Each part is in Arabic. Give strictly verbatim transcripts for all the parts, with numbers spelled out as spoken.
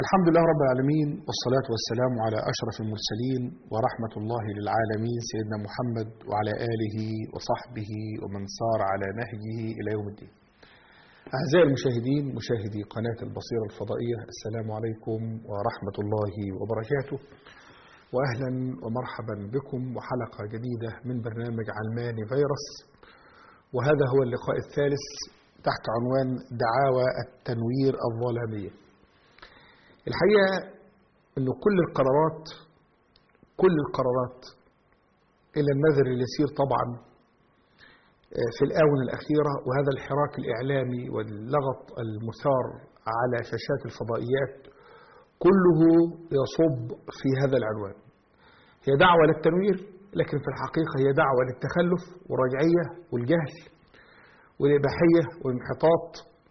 الحمد لله رب العالمين، والصلاة والسلام على أشرف المرسلين ورحمة الله للعالمين سيدنا محمد وعلى آله وصحبه ومن سار على نهجه إلى يوم الدين. أعزائي المشاهدين، مشاهدي قناة البصيرة الفضائية، السلام عليكم ورحمة الله وبركاته، وأهلا ومرحبا بكم وحلقة جديدة من برنامج علماني فيروس. وهذا هو اللقاء الثالث تحت عنوان دعاوى التنوير الظلامية. الحقيقة أن كل القرارات كل القرارات إلى النذر اليسير طبعا في الآونة الأخيرة، وهذا الحراك الإعلامي واللغط المثار على شاشات الفضائيات كله يصب في هذا العنوان. هي دعوة للتنوير، لكن في الحقيقة هي دعوة للتخلف والرجعية والجهل والإباحية والانحطاط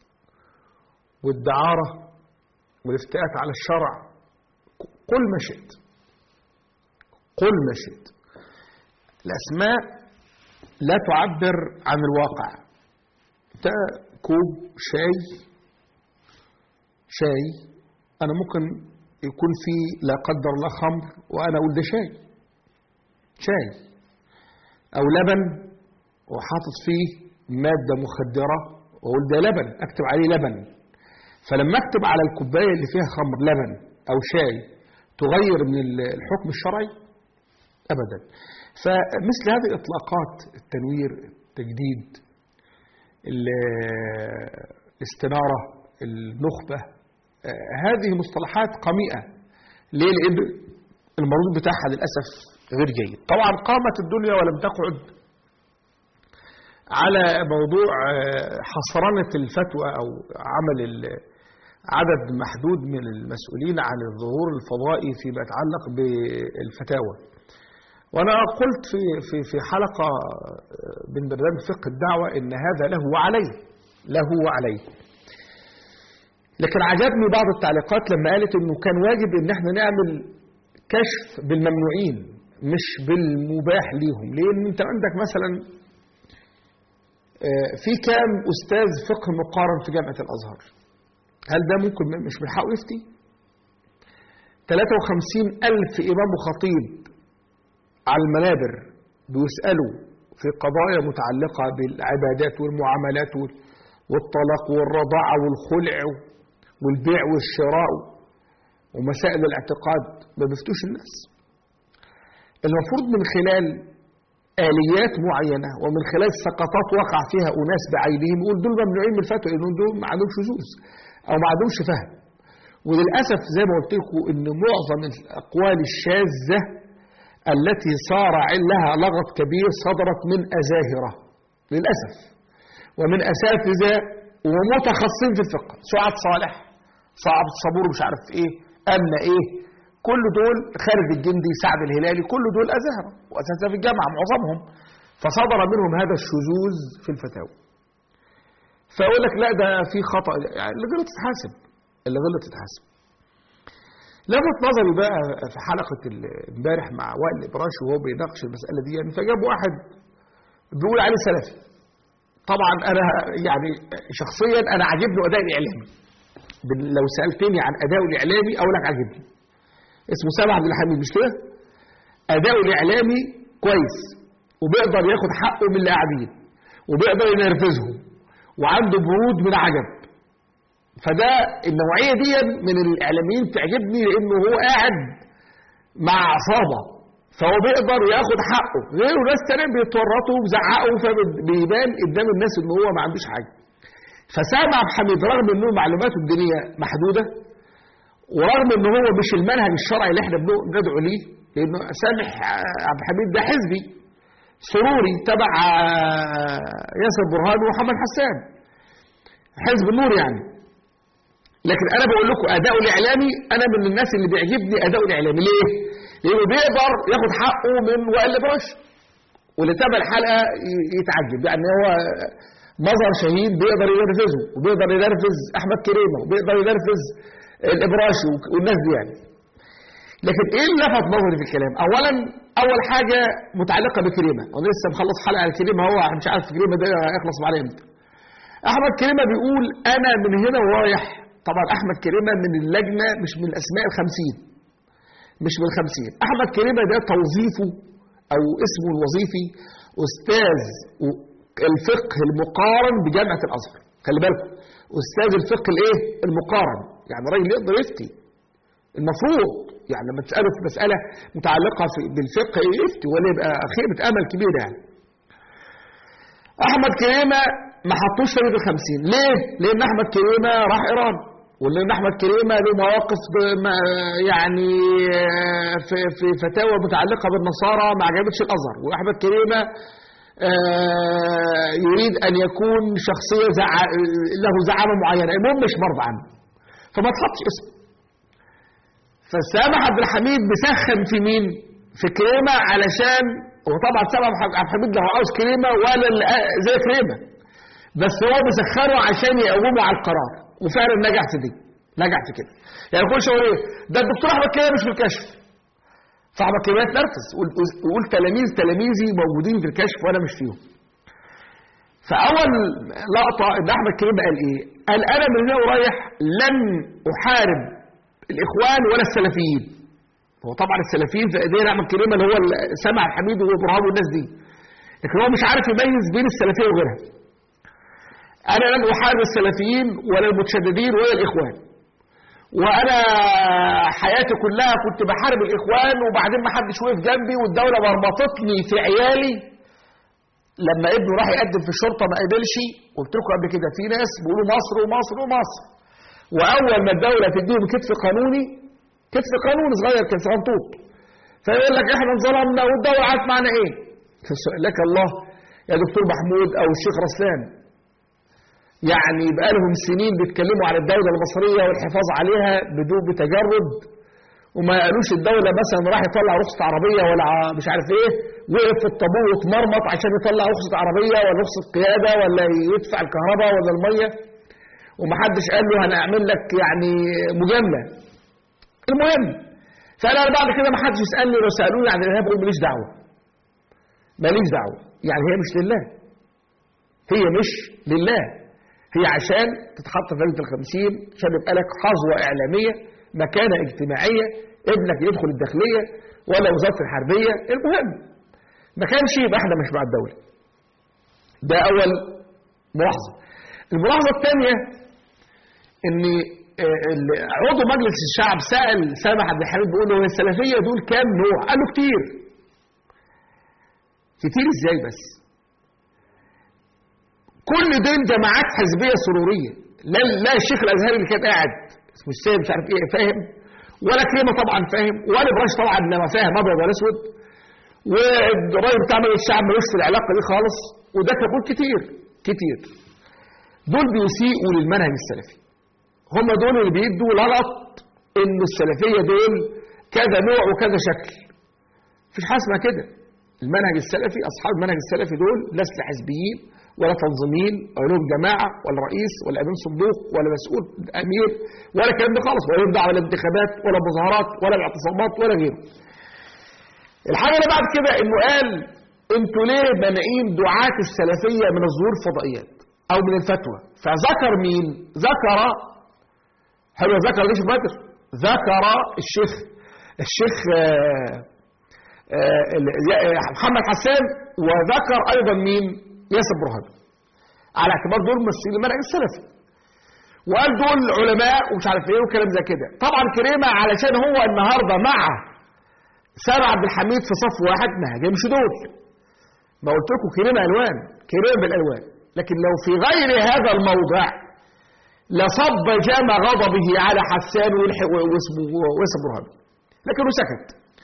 والدعارة والافتئات على الشرع. قل ما شئت قل ما شئت الأسماء لا تعبر عن الواقع. ده كوب شاي شاي أنا ممكن يكون فيه لا قدر الله خمر وأنا أقول ده شاي شاي أو لبن وحاطط فيه مادة مخدرة وأقول ده لبن، أكتب عليه لبن. فلما اكتب على الكوبايه اللي فيها خمر لبن او شاي تغير من الحكم الشرعي ابدا. فمثل هذه الاطلاقات، التنوير، التجديد، الاستناره، النخبه، هذه مصطلحات قميئه. ليه؟ لان المردود بتاعها للاسف غير جيد. طبعا قامت الدنيا ولم تقعد على موضوع حصرنة الفتوى أو عمل عدد محدود من المسؤولين عن الظهور الفضائي فيما يتعلق بالفتاوى. وأنا قلت في في في حلقة من برنامج فقه الدعوة إن هذا له وعليه له وعليه. لكن عجبني بعض التعليقات لما قالت إنه كان واجب إن احنا نعمل كشف بالممنوعين مش بالمباح ليهم، لأن أنت عندك مثلا في كام أستاذ فقه مقارن في جامعة الأزهر؟ هل ده ممكن مش من حقه يفتي؟ ثلاثة وخمسين ألف إمام وخطيب على المنابر بيسألوا في قضايا متعلقة بالعبادات والمعاملات والطلاق والرضاعة والخلع والبيع والشراء ومسائل الاعتقاد، ما بيفتوش الناس. المفروض من خلال آليات معينة ومن خلال سقطات وقع فيها أناس بعينهم يقول دول ممنوعين من الفتوى لأنهم دول ما عندهمش شذوذ أو ما عندهمش فهم. وللأسف زي ما قلت لكم إن معظم الأقوال الشاذة التي صار لها لغط كبير صدرت من أزاهرة للأسف، ومن أساتذة ومتخصصين في الفقه، سعاد صالح، صعب صبور، مش عارف إيه، أمنة إيه، كل دول، خالد الجندي، سعد الهلالي، كل دول أزهرة وأساتذة في الجامعة معظمهم، فصدر منهم هذا الشذوذ في الفتاوى. فأقول لك لا ده في خطأ، يعني اللي غلط يتحاسب، اللي غلط يتحاسب. لفت نظري بقى في حلقة امبارح مع وائل الإبراشي وهو بيناقش المسألة دي، يعني فجاب واحد بيقول عليه سلفي. طبعا أنا يعني شخصيا أنا عجبني أداء الإعلامي. لو سألتني عن أداء الإعلامي أقول لك عجبني. اسمه سامح عبد الحميد، مش كده؟ أداؤه الإعلامي كويس، وبيقدر ياخد حقه من اللي قاعدين، وبيقدر ينرفزهم، وعنده برود من عجب. فده النوعية دي من الإعلاميين تعجبني، لأنه هو قاعد مع عصابة، فهو بيقدر ياخد حقه. غيره ناس تانيين بيتورطوا وبيزعقوا، فبيبان قدام الناس إن هو ما عندوش حاجة. فسامح عبد الحميد رغم إنه معلوماته الدينية محدودة، ورغم ان هو مش المنهج الشرعي اللي احنا بندعو ليه، لانه سامح عبد الحميد ده حزبي سروري تبع ياسر برهان ومحمد حسان، حزب النور يعني. لكن انا بقول لكم اداؤه الاعلامي، انا من الناس اللي بيعجبني اداؤه الاعلامي. ليه؟ لانه بيقدر ياخد حقه من وائل الإبراشي، واللي تابع الحلقه يتعجب. يعني هو مظهر شهيد بيقدر ينرفزه، وبيقدر ينرفز احمد كريمه، وبيقدر ينرفز الإبراشي والناس دي يعني. لكن ايه اللي لفت نظري في الكلام؟ اولا اول حاجه متعلقه بكريمه، وانا لسه مخلص حلقه عن كريمه، هو مش عارف كريمه ده هيخلص معايا امتى. احمد كريمه بيقول انا من هنا ورايح طبعا أحمد كريمة من اللجنة، مش من الأسماء الخمسين، مش من الخمسين. أحمد كريمة ده توظيفه أو اسمه الوظيفي أستاذ الفقه المقارن بجامعة الأزهر. خلي بالكم، أستاذ الفقه الإيه؟ المقارن، يعني راجل يقدر يفتي المفروض، يعني لما تسأله في مسألة متعلقة بالفقه يفتي ولا يبقى خيبة أمل كبيرة يعني. أحمد كريمة ما حطوش فريق الخمسين. ليه؟ لأن أحمد كريمة راح إيران، ولأن أحمد كريمة له مواقف يعني في في فتاوى متعلقة بالنصارى ما عجبتش الأزهر، وأحمد كريمة يريد أن يكون شخصية زع... له زعامة معينة، المهم مش مرضى عنه، فما تحطش اسمه. فسامح عبد الحميد بيسخن في مين؟ في كريمة، علشان وطبعا سامح عبد الحميد له عاوز كريمة ولا زي كريمة، بس هو بيسخره عشان يقومه على القرار، وفعلا نجح في دي، نجح في كده. يعني كل شويه ايه؟ ده الدكتور احمد كريمة مش في الكشف، فاحمد كريمة اتنرفز ويقول تلاميذ تلاميذي موجودين في الكشف وانا مش فيهم. فاول لقطه ان احمد كريمة قال ايه؟ قال انا من هنا ورايح لن احارب الاخوان ولا السلفيين. هو طبعا السلفيين في ايدين احمد كريمة اللي هو سامح الحميد وابراهيم والناس دي، لكن هو مش عارف يميز بين السلفيه وغيرها. انا لن احارب السلفيين ولا المتشددين ولا الاخوان، وانا حياتي كلها كنت بحارب الاخوان، وبعدين ما حدش وقف جنبي والدوله مربطتني في عيالي. لما ابنه راح يقدم في الشرطه ما قبلش، قلت لكم قبل كده في ناس بيقولوا مصر ومصر ومصر، واول ما الدوله تديهم كتف قانوني، كتف قانوني صغير كان صغنطوط، فيقول لك احنا انظلمنا والدوله عارف معنا ايه. لك الله يا دكتور محمود او الشيخ رسلان، يعني بقى لهم سنين بيتكلموا عن الدولة المصرية والحفاظ عليها بدون بتجرد، وما قالوش الدولة مثلا راح يطلع رخصة عربية ولا مش عارف ايه، وقف في الطابور واتمرمط عشان يطلع رخصة عربية ولا رخصة قيادة ولا يدفع الكهرباء ولا المية، ومحدش قال له هنعمل لك يعني مجاملة. المهم فأنا بعد كده محدش يسألني، لو سألوني عن الإرهاب بقول ماليش دعوة، ماليش دعوة، يعني هي مش لله، هي مش لله، هي عشان تتحط في لجنة الخمسين، عشان يبقى لك حظوة إعلامية، مكانة اجتماعية، ابنك يدخل الداخلية ولا وزارة الحربية. المهم ما كانش يبقى احنا مش مع الدولة. ده أول ملاحظة. الملاحظة الثانية إن عضو مجلس الشعب سأل سامح عبد الحميد بيقول له السلفية دول كام نوع؟ قال له كتير. كتير ازاي بس؟ كل دول جماعات حزبيه سروريه، لا لا الشيخ الازهري اللي كان قاعد اسمه السيد مش عارف ايه فاهم، ولا كريمه طبعا فاهم، ولا براش طبعا لما فاهم ابيض ولا اسود، والراجل بتاع مجلس الشعب ملوش في العلاقه دي خالص، وده كابوت كتير كتير. دول بيسيئوا للمنهج السلفي، هم دول اللي بيدوا غلط ان السلفيه دول كذا نوع وكذا شكل. مفيش حاجه اسمها كده. المنهج السلفي، اصحاب المنهج السلفي دول ليس حزبيين ولا تنظيميين ولا لهم جماعه ولا رئيس ولا امين صندوق ولا مسؤول امير ولا الكلام ده خالص، ولا لهم دعوه ولا انتخابات ولا مظاهرات ولا اعتصامات ولا غيره. الحاجه اللي بعد كده انه قال انتوا ليه مانعين دعاة السلفيه من الظهور الفضائيات او من الفتوى؟ فذكر مين؟ ذكر حلو ذكر ليش بدر؟ ذكر الشيخ الشيخ آآ آآ محمد حسان، وذكر ايضا مين؟ ياسر برهان، على اعتبار دول ممثلين المنهج السلفي، وقال دول علماء ومش عارف ايه وكلام زي كده. طبعا كريمه علشان هو النهارده مع سامح عبد الحميد في صف واحد ما هاجمش دول. ما قلت لكم كريمه الوان، كريمه بالالوان، لكن لو في غير هذا الموضع لصب جام غضبه على حسان واسمه واسم برهان، لكنه سكت.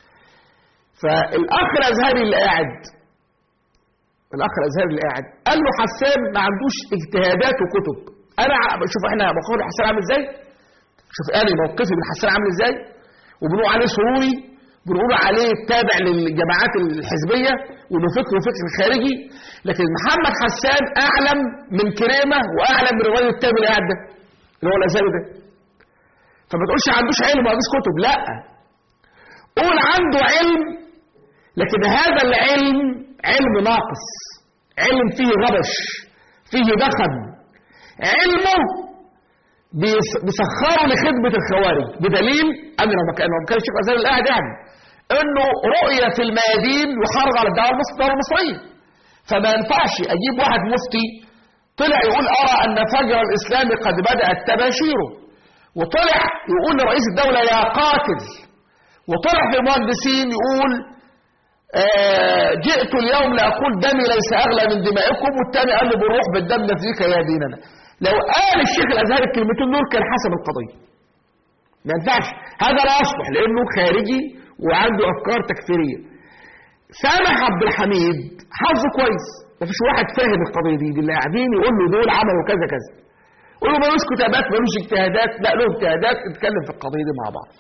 فالاخ الازهري اللي قاعد الاخ الازهري اللي قاعد قال له حسان ما عندوش اجتهادات وكتب. انا شوف احنا موقفنا حسان عامل ازاي، شوف انا موقفي من حسان عامل ازاي، وبنقول عليه سروري، بنقول عليه تابع للجماعات الحزبيه وانه فكره فكر خارجي، لكن محمد حسان اعلم من كريمه واعلم من الراجل التاني اللي قاعد ده اللي هو الازهري ده. فما تقولش ما عندوش علم وما عندوش كتب، لا، قول عنده علم، لكن هذا العلم علم ناقص، علم فيه غبش، فيه دخن، علمه بيسخروا لخدمة الخوارج، بدليل أن لو ما كان لو ما كان الشيخ الأزهري القاعد يعني إنه رؤية في الميادين وحرض على الدعوة المصرية. فما ينفعش أجيب واحد مفتي طلع يقول أرى أن فجر الإسلام قد بدأت تباشيره، وطلع يقول لرئيس الدولة يا قاتل، وطلع في المهندسين يقول آه جئت اليوم لأقول دمي ليس أغلى من دمائكم، والتاني قال له بالروح بالدم نفديك يا ديننا. لو قال الشيخ الأزهري الكلمتين دول كان حسم القضية. ما ينفعش، هذا لا يصلح لأنه خارجي وعنده أفكار تكفيرية. سامح عبد الحميد حظه كويس، مفيش واحد فاهم القضية دي، اللي قاعدين يقول له دول عملوا كذا كذا، يقول له ملوش كتابات ملوش اجتهادات، لا له اجتهادات، نتكلم في القضية دي مع بعض.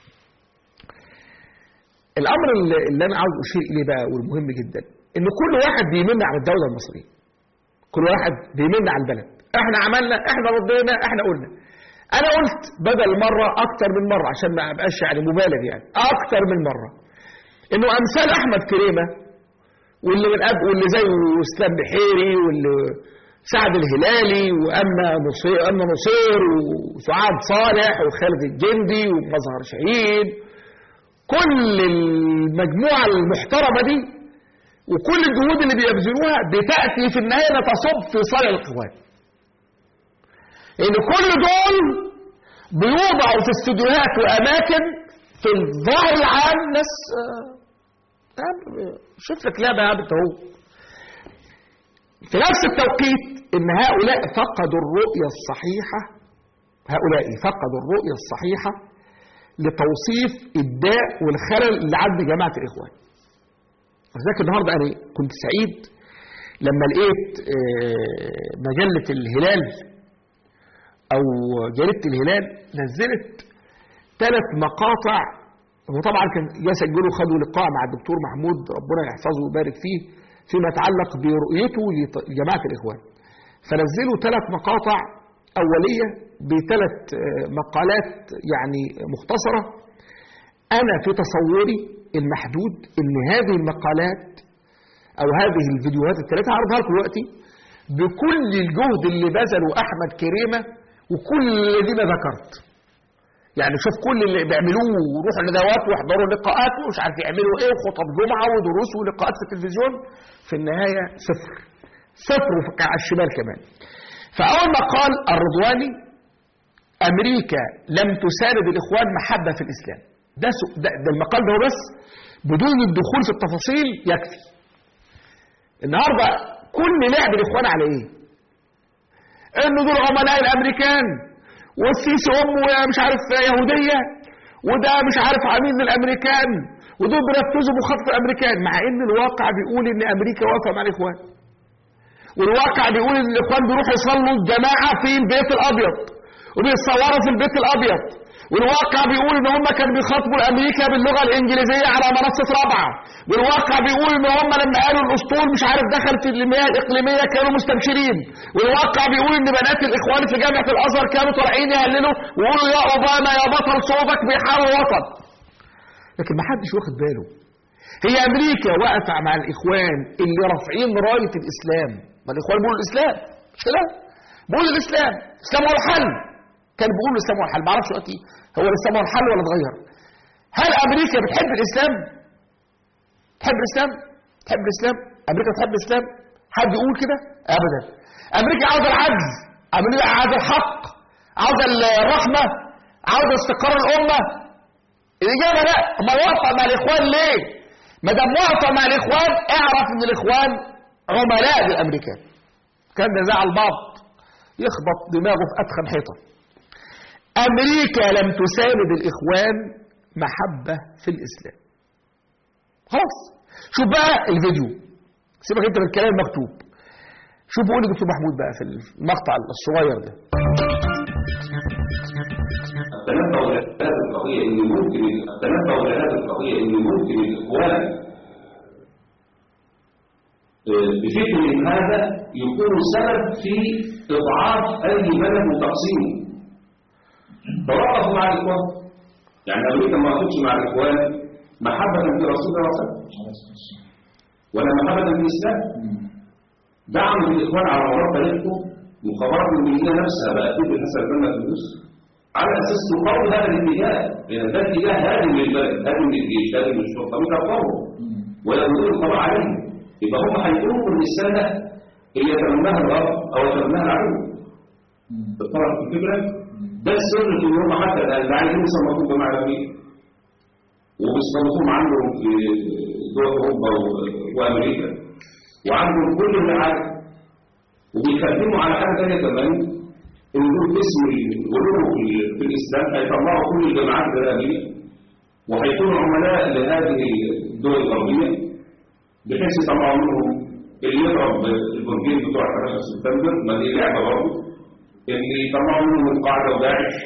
الأمر اللي أنا عاوز أشير إليه بقى والمهم جدا إن كل واحد بيمن على الدولة المصرية، كل واحد بيمن على البلد، إحنا عملنا، إحنا ردينا، إحنا قلنا. أنا قلت بدل مرة أكتر من مرة عشان ما أبقاش يعني مبالغ، يعني أكتر من مرة إنه أمثال أحمد كريمة واللي من أب واللي زيه إسلام بحيري واللي سعد الهلالي وأما نصير أما نصير وسعاد صالح وخالد الجندي ومظهر شهيد، كل المجموعة المحترمة دي وكل الجهود اللي بيبذلوها بتأتي في النهاية تصب في صالح الإخوان. إن كل دول بيوضعوا في استوديوهات وأماكن في الظاهر العام ناس شوف لك لعبة عبد اهو. في نفس التوقيت إن هؤلاء فقدوا الرؤية الصحيحة، هؤلاء فقدوا الرؤية الصحيحة لتوصيف الداء والخلل اللي عند جماعة الإخوان. وذلك النهاردة أنا كنت سعيد لما لقيت مجلة الهلال أو جريدة الهلال نزلت ثلاث مقاطع، وطبعا كان يسجلوا خدوا لقاء مع الدكتور محمود ربنا يحفظه ويبارك فيه فيما يتعلق برؤيته لجماعة الإخوان، فنزلوا ثلاث مقاطع أولية بثلاث مقالات يعني مختصرة. أنا في تصوري المحدود إن هذه المقالات أو هذه الفيديوهات الثلاثة هعرضها لكم دلوقتي بكل الجهد اللي بذله أحمد كريمة وكل الذين ذكرت. يعني شوف كل اللي بيعملوه وروحوا ندوات واحضروا لقاءات ومش عارف يعملوا ايه وخطب جمعة ودروس ولقاءات في التلفزيون، في النهاية صفر صفر على الشمال كمان. فأول ما قال الرضواني أمريكا لم تساند الإخوان محبة في الإسلام، ده, ده, ده المقال ده بس بدون الدخول في التفاصيل يكفي. النهاردة كل لعب الإخوان على إيه؟ إنه دول عملاء الأمريكان والسيسي أمه مش عارف يهودية وده مش عارف عميل للأمريكان ودول بينفذوا مخطط الأمريكان، مع إن الواقع بيقول إن أمريكا واقفة مع الإخوان، والواقع بيقول إن الإخوان بيروحوا يصلوا الجماعة في البيت الأبيض وبيتصوروا في البيت الأبيض، والواقع بيقول إن هم كانوا بيخاطبوا الأمريكا باللغة الإنجليزية على منصة رابعة، والواقع بيقول إن هم لما قالوا الأسطول مش عارف دخل في المياه الإقليمية كانوا مستبشرين، والواقع بيقول إن بنات الإخوان في جامعة الأزهر كانوا طالعين يهللوا ويقولوا يا أوباما يا بطل صوتك بيحارب وطن. لكن ما حدش واخد باله هي أمريكا واقفة مع الإخوان اللي رافعين راية الإسلام. ما الإخوان بيقولوا الإسلام مش كده؟ بيقولوا الإسلام، الإسلام هو الحل. كان بيقولوا الإسلام هو الحل، ما اعرفش دلوقتي هو الإسلام هو الحل ولا اتغير. هل أمريكا بتحب الإسلام؟ تحب الإسلام؟ تحب الإسلام؟ أمريكا بتحب الإسلام؟ حد يقول كده؟ أبدا. أمريكا عاوزة العدل، أمريكا عاوزة الحق، عاوزة الرحمة، عاوزة استقرار الأمة. الإجابة لا. ما واقفة مع الإخوان ليه؟ ما دام واقفة مع الإخوان اعرف إن الإخوان عملاء للأمريكان. كان ده زعل بعض يخبط دماغه في أدخن حيطة. أمريكا لم تساند الإخوان محبة في الإسلام. خلاص. شوف بقى الفيديو، سيبك انت من الكلام المكتوب. شوف بيقول لي دكتور محمود بقى في المقطع الصغير ده. تنبأ لهذه القضية إن ممكن تنبأ لهذه القضية إن ممكن الإخوان بفكر هذا يكون سبب في إضعاف أي بلد وتقسيمه. توقفوا مع الإخوان. يعني أمريكا ما وقفتش مع الإخوان محبة في رسول الله صلى الله عليه وسلم ولا محبة في الإسلام. دعموا الإخوان على مدار تاريخهم المخابرات الأمريكية نفسها بقى تدي حسن البنا فلوس على أساس تقوي هذا الاتجاه، لأن ده اتجاه هادم للبلد، هادم للجيش، هادم للشرطة، بيكفروا ويأخذون القضاء عليهم. يبقى هم هيكونوا في الرسالة اللي يتمناها الغرب أو يتمناها العدو. بالطبع في الفكرة ده السر في ان هم حتى الآن عايزين يصنفوا جماعة الأمريكا وبيصنفوهم عندهم في دول أوروبا وأمريكا وعندهم كل الرعاية، وبيخدموا على حاجة ثانية كمان إن دول اسم الغلو في الإسلام هيطلعوا كل الجماعات الإرهابية وهيكونوا عملاء لهذه الدول الغربية بحيث يطلعوا منهم اللي يضرب البرجين بتوع حداشر سبتمبر، ما دي لعبة برضه، اللي يطلعوا منهم القاعدة وداعش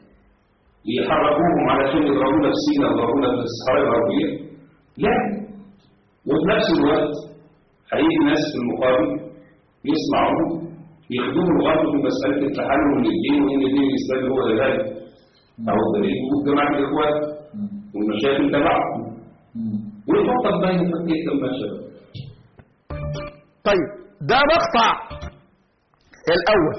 يحركوهم علشان يضربونا في سيناء ويضربونا في الصحراء الغربية. لا، وفي نفس الوقت هيجي ناس في المقابل يسمعوهم يخدموا الغرب في مسألة التحلل للدين وإن الدين الإسلامي هو ذلك أو الدليل وجود جماعة الإخوان والمشاكل تبعهم ويفضل بين فكية المشاكل. طيب ده مقطع الأول،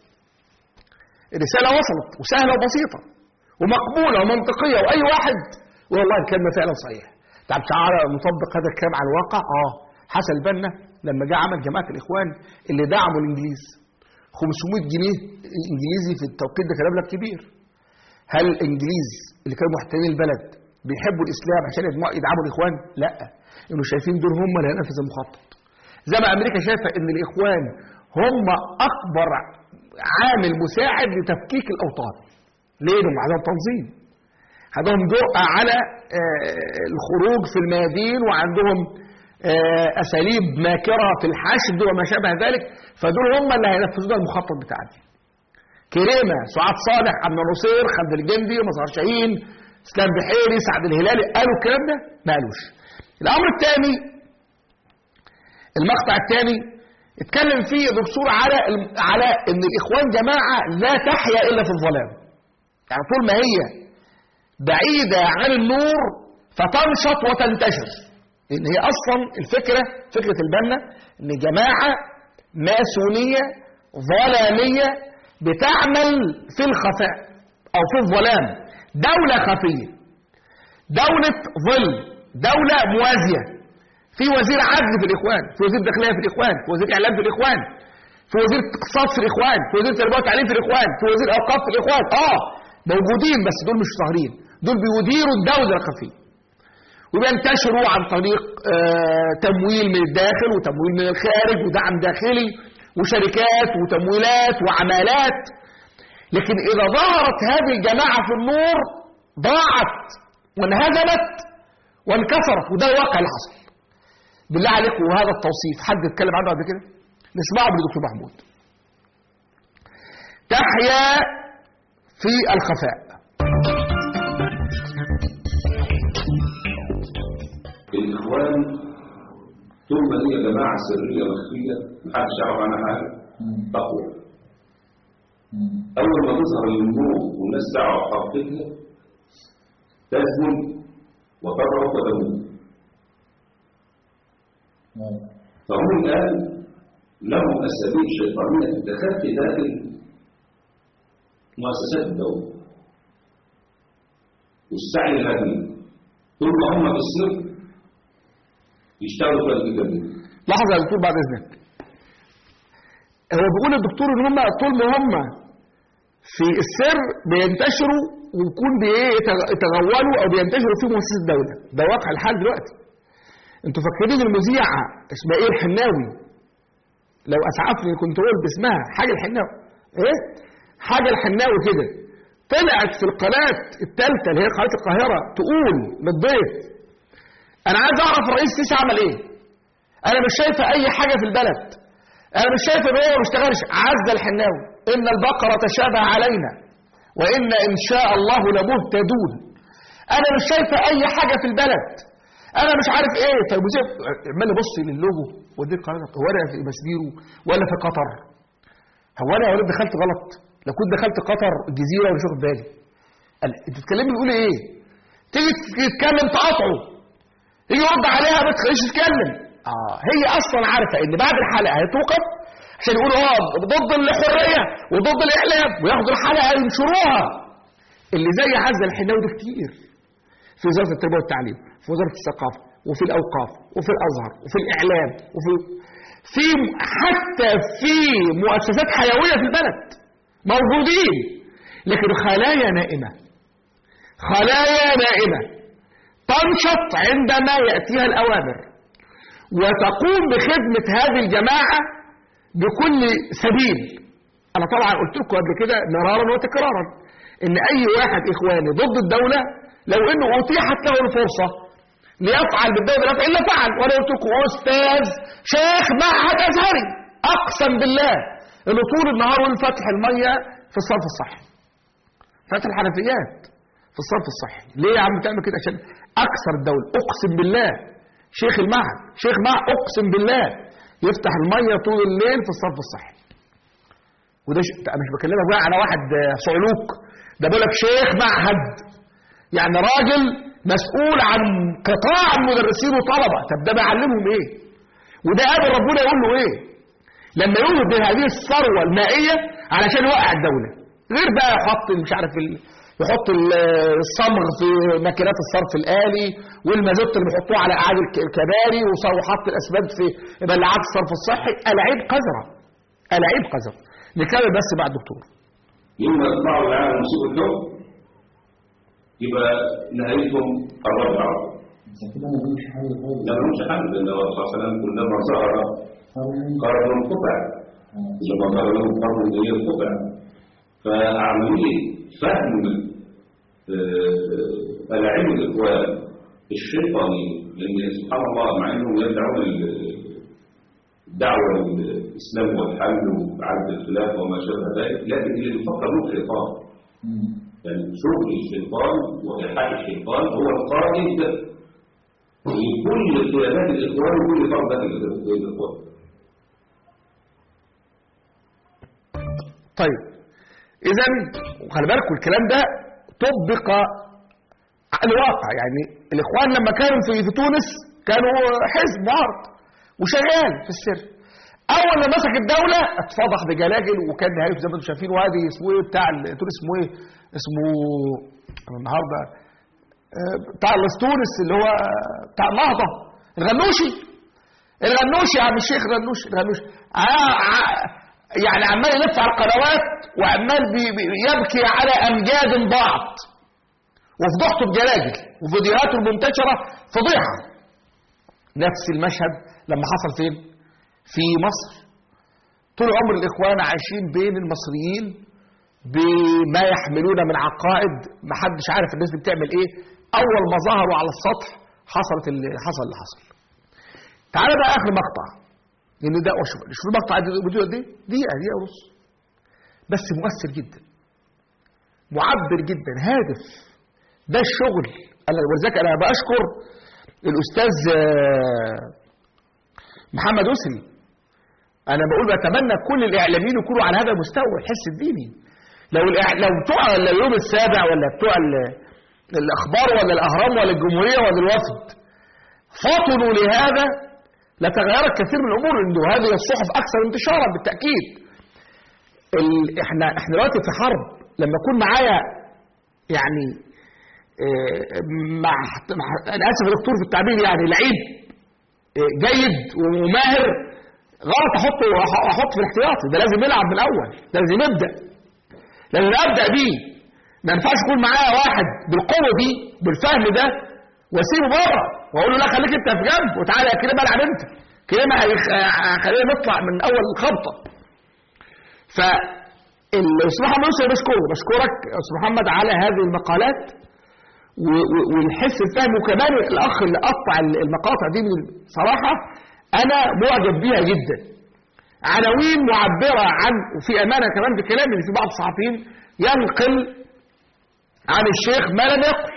الرسالة وصلت وسهلة وبسيطة ومقبولة ومنطقية وأي واحد والله الكلمة فعلا صحيحة. طب تعالى نطبق هذا الكلام على الواقع. اه حسن البنا لما جاء عمل جماعة الإخوان اللي دعموا الإنجليز خمسمائة جنيه إنجليزي في التوقيت ده كان مبلغ كبير. هل الإنجليز اللي كانوا محتلين البلد بيحبوا الإسلام عشان يدعموا الإخوان؟ لا، إنه شايفين دول هم اللي هينفذ المخطط. زي ما أمريكا شايفة إن الإخوان هم أكبر عامل مساعد لتفكيك الأوطان. ليه؟ لهم عندهم تنظيم، عندهم جرأة على الخروج في الميادين، وعندهم أساليب ماكرة في الحشد وما شابه ذلك، فدول هم اللي هينفذون المخطط بتاعنا. كريمة، سعاد صالح، أمن نصير، خالد الجندي، مظهر شاهين، اسلام بحيري، سعد الهلالي قالوا الكلام ده؟ ما قالوش. الأمر الثاني، المقطع الثاني اتكلم فيه دكتور على على ان الاخوان جماعه لا تحيا الا في الظلام. يعني طول ما هي بعيده عن النور فتنشط وتنتشر. لان هي اصلا الفكره فكره البنا ان جماعه ماسونيه ظلاميه بتعمل في الخفاء او في الظلام، دوله خفيه، دوله ظل، دوله موازيه. في وزير عدل في الإخوان، في وزير داخلية في الإخوان، في وزير إعلام في الإخوان، في وزير اقتصاد في الإخوان، في وزير تربية وتعليم في الإخوان، في وزير أوقاف في الإخوان. آه موجودين بس دول مش ظاهرين، دول بيديروا الدولة الخفية وبينتشروا عن طريق آه تمويل من الداخل وتمويل من الخارج ودعم داخلي وشركات وتمويلات وعمالات. لكن إذا ظهرت هذه الجماعة في النور ضاعت وانهزمت وانكسرت، وده الواقع اللي حصل. بالله عليكم وهذا التوصيف حد اتكلم عنه قبل كده؟ نسمعه من الدكتور محمود. تحيا في الخفاء. الإخوان طول ما هي جماعة سرية مخفية محدش يعرف عنها حاجة تقوى. أول ما تظهر للنور والناس تعرف حقيقتها تزول وتضعف وتموت. فهم الآن لهم أساليب شيطانية في التخفي داخل مؤسسات الدولة والسعي الهدمي. طول ما هم في السر يشتغلوا في الكتابين. لحظة يا دكتور بعد إذنك. هو بيقول الدكتور إن هم طول ما هم في السر بينتشروا ويكون بيتغولوا أو بينتشروا في مؤسسات الدولة. ده واقع الحال دلوقتي. انتوا فاكرين المذيعة اسمها ايه الحناوي؟ لو اسعفني كنت اقول باسمها حاجة الحناوي. ايه؟ حاجة الحناوي كده طلعت في القناة الثالثة اللي هي قناة القاهرة تقول للضيف انا عايز اعرف رئيس سيسي عمل ايه؟ انا مش شايفة اي حاجة في البلد، انا مش شايفة ان هو ما بيشتغلش. عز الحناوي ان البقرة تشابه علينا وان ان شاء الله لمهتدون. انا مش شايفة اي حاجة في البلد، انا مش عارف ايه. فالمذيع عمال يبص للوجو ودي القناه، هو انا في مسبيرو ولا في قطر؟ هو انا يا ولد دخلت غلط؟ لو كنت دخلت قطر الجزيره ومش واخد بالي. قال انت بتتكلمي بتقولي ايه؟ تيجي تتكلم تقاطعه، يجي يرد عليها ما تخليش تتكلم. اه هي اصلا عارفه ان بعد الحلقه هتوقف عشان يقولوا اه ضد الحريه وضد الاعلام وياخدوا الحلقه ينشروها. اللي زي عزة الحناوي ده كتير في وزاره التربيه والتعليم، في وزاره الثقافه، وفي الاوقاف، وفي الازهر، وفي الاعلام، وفي في حتى في مؤسسات حيويه في البلد موجودين، لكن خلايا نائمه، خلايا نائمه تنشط عندما ياتيها الاوامر وتقوم بخدمه هذه الجماعه بكل سبيل. انا طبعا قلت لكم قبل كده مرارا وتكرارا ان اي واحد اخواني ضد الدوله لو انه اتيحت له الفرصه ليفعل بالدوله لا الا فعل. وانا قلت لكم استاذ شيخ معهد ازهري اقسم بالله انه طول النهار يقول فتح الميه في الصرف الصحي، فتح الحنفيات في الصرف الصحي. ليه يا عم تعمل كده؟ عشان اكثر الدوله. اقسم بالله شيخ المعهد شيخ معهد اقسم بالله يفتح الميه طول الليل في الصرف الصحي. وده ش... انا مش بكلمك بقى على واحد صعلوك، ده بقول لك شيخ معهد، يعني راجل مسؤول عن قطاع المدرسين وطلبه. طب ده بيعلمهم ايه؟ وده قابل ربنا يقول له ايه لما يهدر هذه الثروه المائيه علشان يوقع الدوله؟ غير بقى يحط مش عارف ال... يحط الصمغ في ماكينات الصرف الآلي والمازوت اللي بيحطوه على اعالي الكباري وحط الاسمنت في بلعات الصرف الصحي. العيب قذره، العيب قذره. نكمل بس بعد دكتور. يوم يطلعوا العالم سوء الحكم يبقى نهايتهم الرابعه. كده ما لهمش حل خالص. لا ملهمش حل، لان الرسول صلى الله عليه وسلم كلما ظهر قرن انقطع، لما ظهر لهم قرن جديد انقطع. فعمليه فهم العلم الاخوان الشيطاني، لان سبحان الله مع انهم يدعون الدعوه للاسلام والحل وعدم الخلاف وما شابه ذلك، لكن اللي بيفكر له الشيطان. يعني شغل الشيطان وإيحاء الشيطان هو القائد لكل قيادات الاخوان وكل فرد الاخوان. طيب اذا وخلي بالكم الكلام ده طبق الواقع. يعني الاخوان لما كانوا في في تونس كانوا حزب معارض وشغال في السر. اول ما مسك الدوله اتفضح بجلاجل وكان نهايته زي ما انتم شايفين. وادي اسمه ايه بتاع تونس اسمه ايه؟ اسمه النهارده بتاع تونس اللي هو بتاع النهضه الغنوشي. الغنوشي يا عم الشيخ الغنوشي الغنوشي يعني عمال يلف على القنوات وعمال يبكي على امجاد ضاعت وفضحته بجلاجل وفيديوهاته المنتشره فضيحه. نفس المشهد لما حصل فين؟ في مصر. طول عمر الاخوان عايشين بين المصريين بما يحملون من عقائد ما حدش عارف الناس دي بتعمل ايه. اول ما ظهروا على السطح حصلت اللي حصل اللي حصل. تعال بقى اخر مقطع، لان ده شوف شوف المقطع دي فيديو قد ايه؟ دقيقه دقيقه ونص بس مؤثر جدا معبر جدا هادف. ده الشغل. انا ولذلك انا بشكر الاستاذ محمد أسري. انا بقول بتمنى كل الاعلاميين يكونوا على هذا المستوى الحس الديني. لو لو بتوع اليوم السابع ولا بتوع الاخبار ولا الاهرام ولا الجمهوريه ولا الوفد فطنوا لهذا لتغيرت كثير من الامور. انه هذه الصحف اكثر انتشارا بالتاكيد. احنا احنا دلوقتي في حرب. لما يكون معايا يعني مع انا اسف يا دكتور في التعبير يعني لعيب جيد وماهر غلط احطه احط في الاحتياطي. ده لازم يلعب من الاول، ده لازم يبدا، لازم ابدا بيه. ما ينفعش يكون معايا واحد بالقوه دي بالفهم ده واسيبه بره واقول له لا خليك انت في جنب وتعالى كده العب انت كده، ما خلينا نطلع من اول خبطه. ف الاستاذ محمد يوسف بشكره بشكرك يا استاذ محمد على هذه المقالات والحس الفهم. وكمان الاخ اللي قطع المقاطع دي صراحه انا معجب بيها جدا. عناوين معبره عن وفي امانه كمان بكلام اللي في بعض الصحفيين ينقل عن الشيخ ما لم يقل.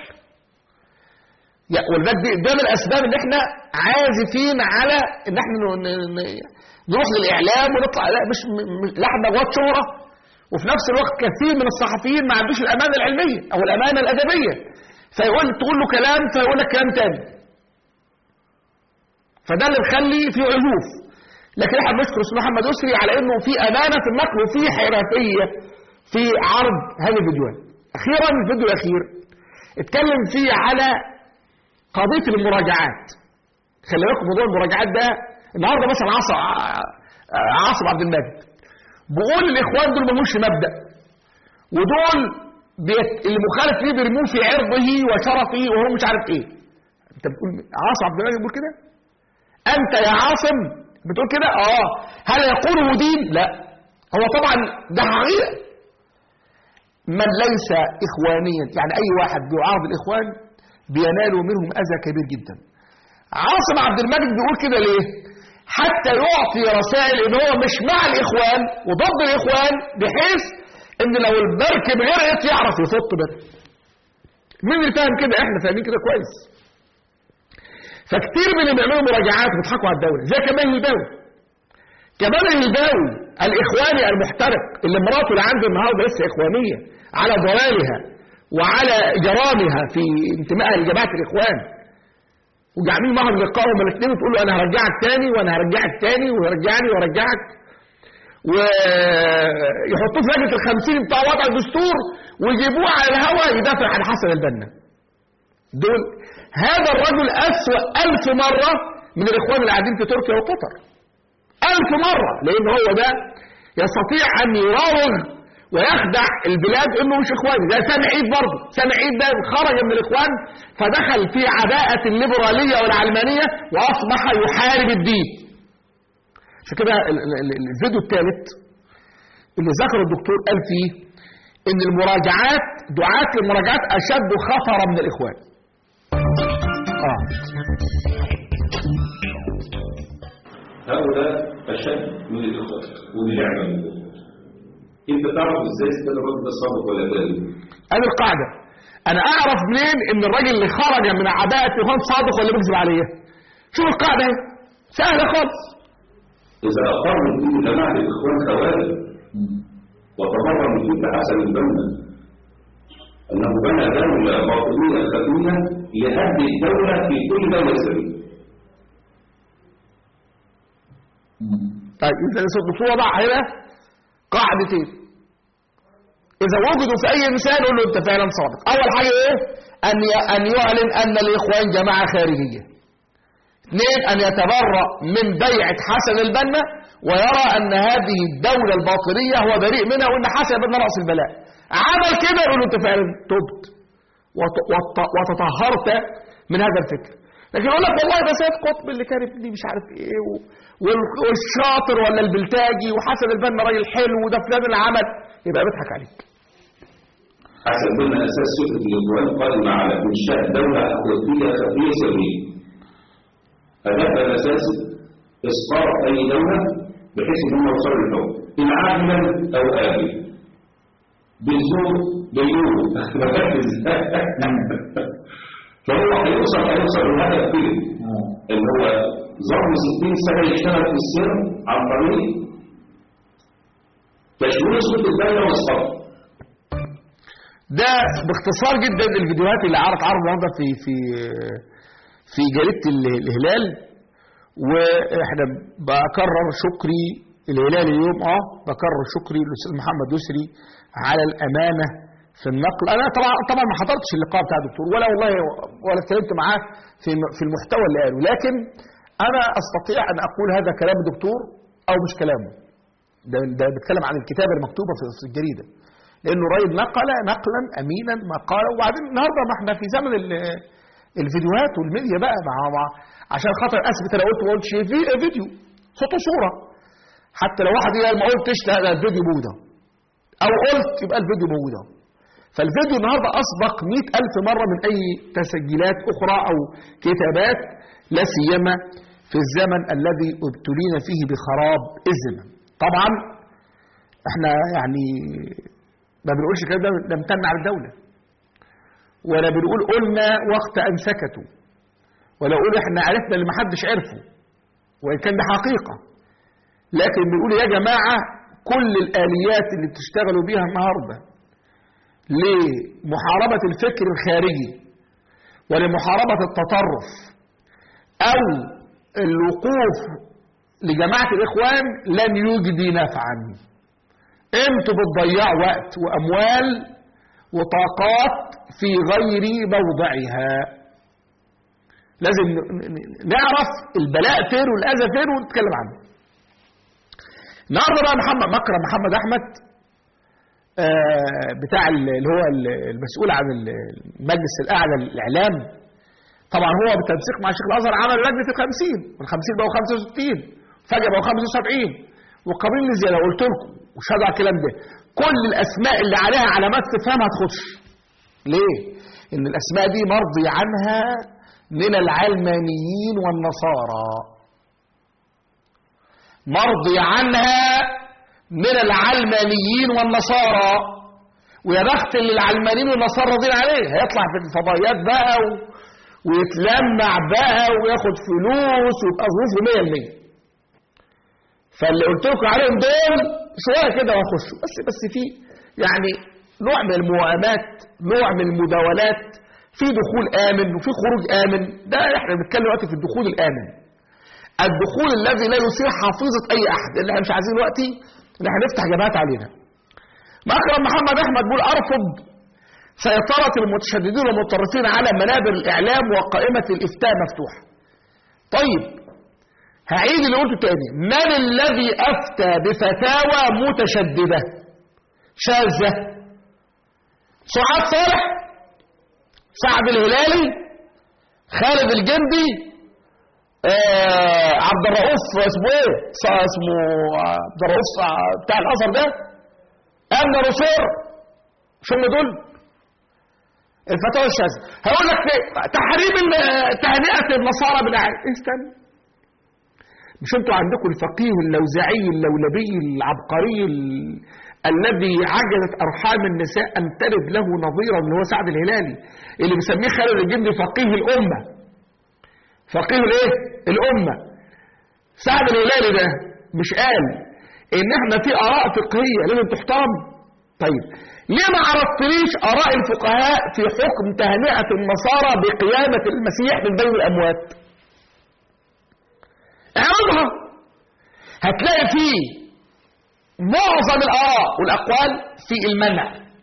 ولذلك ده من الاسباب ان احنا عازفين على ان احنا نروح للاعلام ونطلع لا مش لا احنا جوات شهره. وفي نفس الوقت كثير من الصحفيين ما عندوش الامانه العلميه او الامانه الادبيه، فيقول تقول له كلام فيقول لك كلام تاني. فده اللي مخلي فيه عزوف. لكن احنا بنشكر استاذ محمد يسري على انه في امانه في النقل وفي حرفيه في عرض هذه الفيديوهات. اخيرا الفيديو الاخير اتكلم فيه على قضيه المراجعات. خلي بالكم موضوع المراجعات ده النهارده مثلا عاصم عاصم عبد الماجد بيقول الاخوان دول ملوش مبدا، ودول بيت... اللي مخالف ليه بيرموه في عرضه وشرفه وهو مش عارف ايه. انت بتقول عاصم عبد الماجد بيقول كده؟ انت يا عاصم بتقول كده؟ اه. هل يقوله دين؟ لا. هو طبعا ده حقيقه. من ليس اخوانيا يعني اي واحد بيعارض الاخوان بينالوا منهم اذى كبير جدا. عاصم عبد الماجد بيقول كده ليه؟ حتى يعطي رسائل ان هو مش مع الاخوان وضد الاخوان، بحيث ان لو المركب غرقت يعرف يفط بها. مين اللي فاهم كده؟ احنا فاهمين كده كويس. فكتير من اللي بيعملوا مراجعات بيضحكوا على الدوله، زي كمال الهلباوي. كمال الهلباوي الاخواني المحترق اللي مراته اللي عنده النهارده لسه اخوانيه على ضلالها وعلى جرامها في انتمائها لجماعه الاخوان، وجاعمين معهم لقائهم الاثنين وتقول له انا هرجعك تاني وانا هرجعك تاني وهرجعني وهرجعك، ويحطوه في لجنه الخمسين بتاع وضع الدستور ويجيبوه على الهواء يدافع عن حسن البنا. دول هذا الرجل اسوأ ألف مره من الاخوان اللي قاعدين في تركيا وقطر. ألف مره، لان هو ده يستطيع ان يراوغ ويخدع البلاد انه مش اخواني. ده سامي عيد برضه، سامي عيد ده خرج من الاخوان فدخل في عداءة الليبرالية والعلمانية واصبح يحارب الدين. عشان كده الفيديو الثالث اللي ذكر الدكتور قال فيه ان المراجعات دعاة المراجعات اشد خطرا من الاخوان. اه هؤلاء اشد من الاخوان ولعبة من الاخوان. انت تعرف ازاي كده الراجل ده صادق ولا كاذب؟ ادي القاعده. انا اعرف منين ان الراجل اللي خرج من عداءة الاخوان صادق ولا بيكذب عليا؟ شوف القاعده اهي سهله خالص. اذا اقروا في جماعه الاخوان خوارج وتبرر من فكر حسن البنا انه بنى دوله باطنيه خفيه يهدي الدوله في كل دوله اسلاميه. طيب اذا الدكتور وضع هنا قاعدتين. إذا وجدوا في أي إنسان قول له أنت فعلا صادق. أول حاجة إيه؟ أن أن يعلن أن الإخوان جماعة خارجية. اثنين، أن يتبرأ من بيعة حسن البنا ويرى أن هذه الدولة الباطنية هو بريء منها وأن حسن البنا رأس البلاء. عمل كده يقول له أنت فعلا تبت وتطهرت من هذا الفكر. لكن يقول لك والله ده سيد قطب اللي كان ابني مش عارف إيه والشاطر ولا البلتاجي وحسن البنا راجل حلو وده فلان اللي عمل، يبقى بيضحك عليك. حسن البنا اساس فكره الاخوان قائمه على انشاء دوله حقيقيه خفيه سريه. هدفها الاساسي اسقاط اي دوله بحيث ان هم يوصلوا للحكم ان عاجلا او اجلا. بالزور باليوم مركز فهو هيوصل هيوصل للهدف كده اللي هو ظل ستين سنه يشتغل في السر عن طريق تشويه صوت الدوله والصف. ده باختصار جدا الفيديوهات اللي عرض عرض النهارده في في في جريده الهلال. واحنا بكرر شكري الهلال اليوم اه بكرر شكري للاستاذ محمد يسري على الامانه في النقل. انا طبعا طبعا ما حضرتش اللقاء بتاع الدكتور ولا والله ولا اتكلمت معاه في في المحتوى اللي قاله، لكن انا استطيع ان اقول هذا كلام الدكتور او مش كلامه. ده ده بيتكلم عن الكتابه المكتوبه في الجريده، لانه راجل نقل نقلا امينا ما قال. وبعدين النهارده ما احنا في زمن الفيديوهات والميديا بقى مع, مع عشان خاطر اثبت انا قلت ما قلتش في فيديو صوت وصوره، حتى لو واحد قال ما قلتش لا ده الفيديو موجود او قلت يبقى الفيديو موجود. فالفيديو النهارده اسبق مئة ألف مره من اي تسجيلات اخرى او كتابات، لا سيما في الزمن الذي ابتلينا فيه بخراب الزمن. طبعا احنا يعني ما بنقولش كده ده امتن على الدوله، ولا بنقول قلنا وقت ان سكتوا، ولا نقول احنا عرفنا اللي محدش عرفه وان كان ده حقيقه، لكن بنقول يا جماعه كل الاليات اللي بتشتغلوا بيها النهارده لمحاربه الفكر الخارجي ولمحاربه التطرف او الوقوف لجماعة الإخوان لن يجدي نفعا. انتوا بتضيعوا وقت وأموال وطاقات في غير موضعها. لازم نعرف البلاء فين والأذى فين ونتكلم عنه. النهارده بقى محمد مكرم محمد أحمد بتاع اللي هو المسؤول عن المجلس الأعلى للإعلام، طبعا هو بالتنسيق مع شيخ الأزهر عمل لجنة الخمسين، والخمسين بقوا خمسة وستين، فجأة بقوا خمسة وسبعين، وقابلين زيادة. قلت لكم وشهدوا على الكلام ده، كل الأسماء اللي عليها علامات استفهام هتخش. ليه؟ إن الأسماء دي مرضي عنها من العلمانيين والنصارى، مرضي عنها من العلمانيين والنصارى، ويا بخت اللي العلمانيين والنصارى راضين عليه، هيطلع في الفضائيات بقى و... ويتلمع بقى وياخد فلوس ويبقى ظروفه مية بالمية. فاللي قلت لكم عليهم دول شويه كده وهخشوا، بس بس في يعني نوع من الموائمات، نوع من المداولات، في دخول آمن وفي خروج آمن. ده احنا بنتكلم دلوقتي في الدخول الآمن، الدخول الذي لا يثير حافظة أي أحد، اللي احنا مش عايزين دلوقتي ان احنا نفتح جبهات علينا. مكرم محمد أحمد بيقول أرفض سيطرة المتشددين والمتطرفين على منابر الإعلام وقائمة الإفتاء مفتوحة. طيب هعيد اللي قلته تاني، من الذي أفتى بفتاوى متشددة شاذة؟ سعاد صالح، سعد الهلالي، خالد الجندي، آه عبد الرؤوف اسمه ايه؟ اسمه عبد الرؤوف بتاع الازهر ده، امن رسول، شو دول؟ الفتاوى الشاذة. هقول لك تحريم تهنئة النصارى بالأعياد. استنى، مش انتوا عندكم الفقيه اللوزعي اللولبي العبقري الذي عجزت أرحام النساء أن تلد له نظيرا، اللي هو سعد الهلالي، اللي بيسميه خالد الجندي فقيه الأمة. فقيه الايه؟ الأمة. سعد الهلالي ده مش قال إن احنا في آراء فقهية لازم تحترم؟ طيب ليه ما عرفتليش آراء الفقهاء في حكم تهنئة النصارى بقيامة المسيح من بين الأموات؟ اعرضها، هتلاقي فيه معظم الآراء والأقوال في المنع،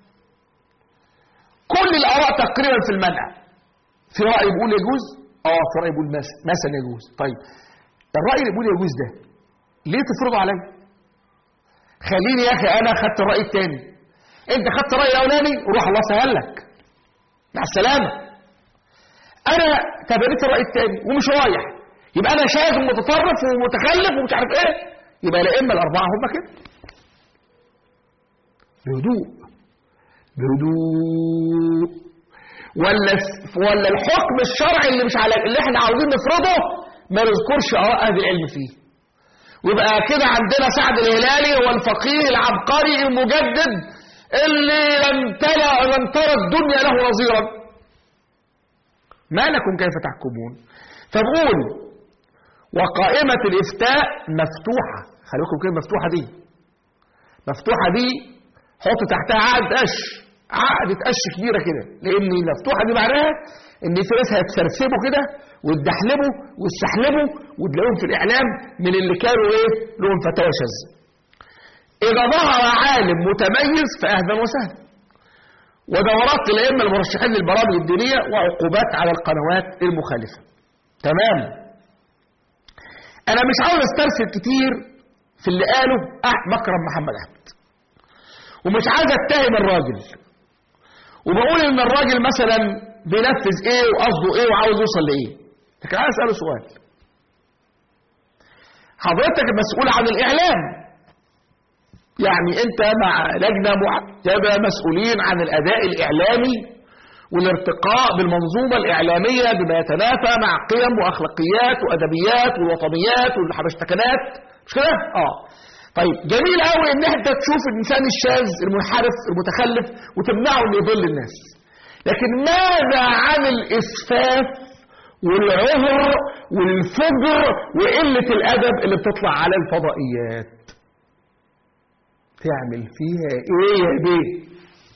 كل الآراء تقريبا في المنع. في رأي بيقول يجوز، اه في رأي بيقول مثلا يجوز. طيب الرأي اللي بيقول يجوز ده ليه تفرضه عليا؟ خليني يا أخي أنا خدت الرأي الثاني، أنت خدت الرأي الأولاني، روح الله سهل لك، مع السلامة. أنا تبنيت الرأي الثاني ومش رايح، يبقى أنا شاذ ومتطرف ومتخلف ومش عارف إيه. يبقى لا إما الأربعة هم كده بهدوء بهدوء، ولا ولا الحكم الشرعي اللي مش على اللي احنا عاوزين نفرضه ما نذكرش آراء أهل العلم فيه. ويبقى كده عندنا سعد الهلالي هو الفقيه العبقري المجدد اللي لم ترى لم ترى الدنيا له نظيرا. ما لكم كيف تحكمون؟ فبقول وقائمة الإفتاء مفتوحة، خليكم كده مفتوحة دي مفتوحة دي حط تحتها عقد قش، عقد قش كبيرة كده، لأن مفتوحة دي معناها إن في ناس هيتسرسبوا كده ويتدحلبوا ويستحلبوا وتلاقيهم في الإعلام من اللي كانوا إيه لهم فتاوى شاذة. إذا ظهر عالم متميز فأهلا وسهلا، ودورات الأئمة المرشحين للبرامج الدينية وعقوبات على القنوات المخالفة. تمام. أنا مش عاوز استرسل كتير في اللي قاله مكرم محمد أحمد، ومش عايز اتهم الراجل، وبقول ان الراجل مثلا بينفذ ايه وقصده ايه وعاوز يوصل لايه. لكن عايز اساله سؤال، حضرتك المسؤول عن الاعلام، يعني انت مع لجنه محدده مسؤولين عن الاداء الاعلامي والارتقاء بالمنظومه الاعلاميه بما يتنافى مع قيم واخلاقيات وادبيات والوطنيات والحبشتكنات، مش كده؟ اه طيب جميل قوي ان انت تشوف الانسان الشاذ المنحرف المتخلف وتمنعه انه يضل الناس، لكن ماذا عن الاسفاف والعهر والفجر وقله الادب اللي بتطلع على الفضائيات؟ تعمل فيها ايه يا بيه؟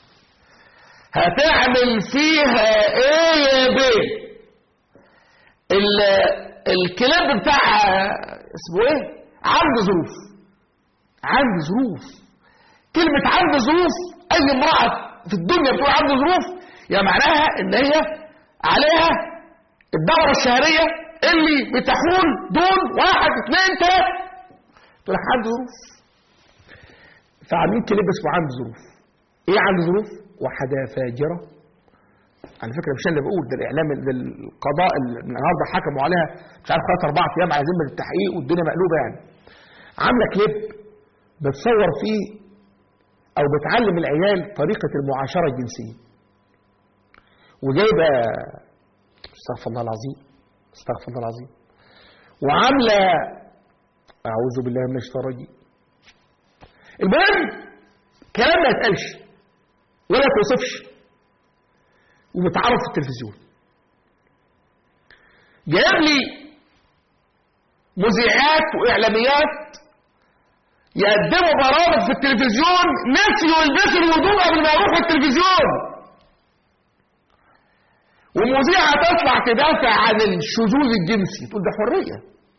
هتعمل فيها ايه يا بيه؟ الكلاب بتاع اسمه ايه عندي ظروف، عندي ظروف. كلمة عندي ظروف، أي امرأة في الدنيا بتقول عندي ظروف يعني معناها إن هي عليها الدورة الشهرية اللي بتحول دون واحد اثنين ثلاثة. تقول لك عندي ظروف. فعاملين كلمة اسمه عندي ظروف. إيه عندي ظروف؟ واحدة فاجرة. على فكرة مش أنا اللي بقول، ده الإعلام، ده القضاء النهارده حكموا عليها مش عارف ثلاث أربع أيام على ذمة التحقيق والدنيا مقلوبة يعني. عاملة كليب بتصور فيه أو بتعلم العيال طريقة المعاشرة الجنسية. وجايبة استغفر الله العظيم استغفر الله العظيم وعاملة أعوذ بالله من الشيطان الرجيم. المهم كلام ما يتقالش ولا توصفش ومتعرض في التلفزيون. جايب لي مذيعات وإعلاميات يقدموا برامج في التلفزيون نسيوا يلبسوا الهدوم قبل ما يروحوا التلفزيون. ومذيعة تطلع تدافع عن الشذوذ الجنسي تقول ده حرية.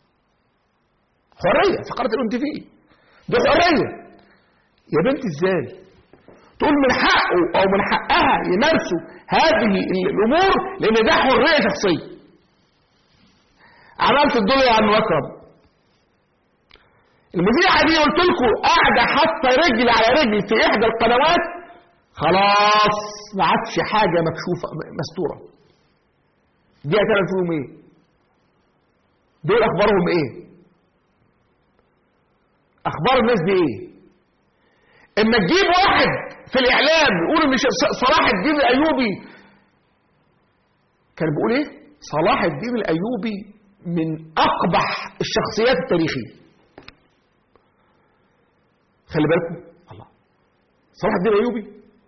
حرية فقرة الام تي في ده حرية. يا بنت ازاي؟ تقول من حقه او من حقها يمارسوا هذه الامور لان ده حرية شخصية. عملت الدنيا يا عم اكرم. المذيعة دي قلت لكم قاعدة حاطة رجل على رجل في احدى القنوات، خلاص ما عادش حاجة مكشوفة مستورة. دي هتعمل فيهم ايه؟ دول اخبارهم ايه؟ اخبار الناس دي ايه؟ اما تجيب واحد في الاعلام يقول ان صلاح الدين الايوبي كان بيقول ايه؟ صلاح الدين الايوبي من اقبح الشخصيات التاريخية. خلي بالكم الله. صلاح الدين الايوبي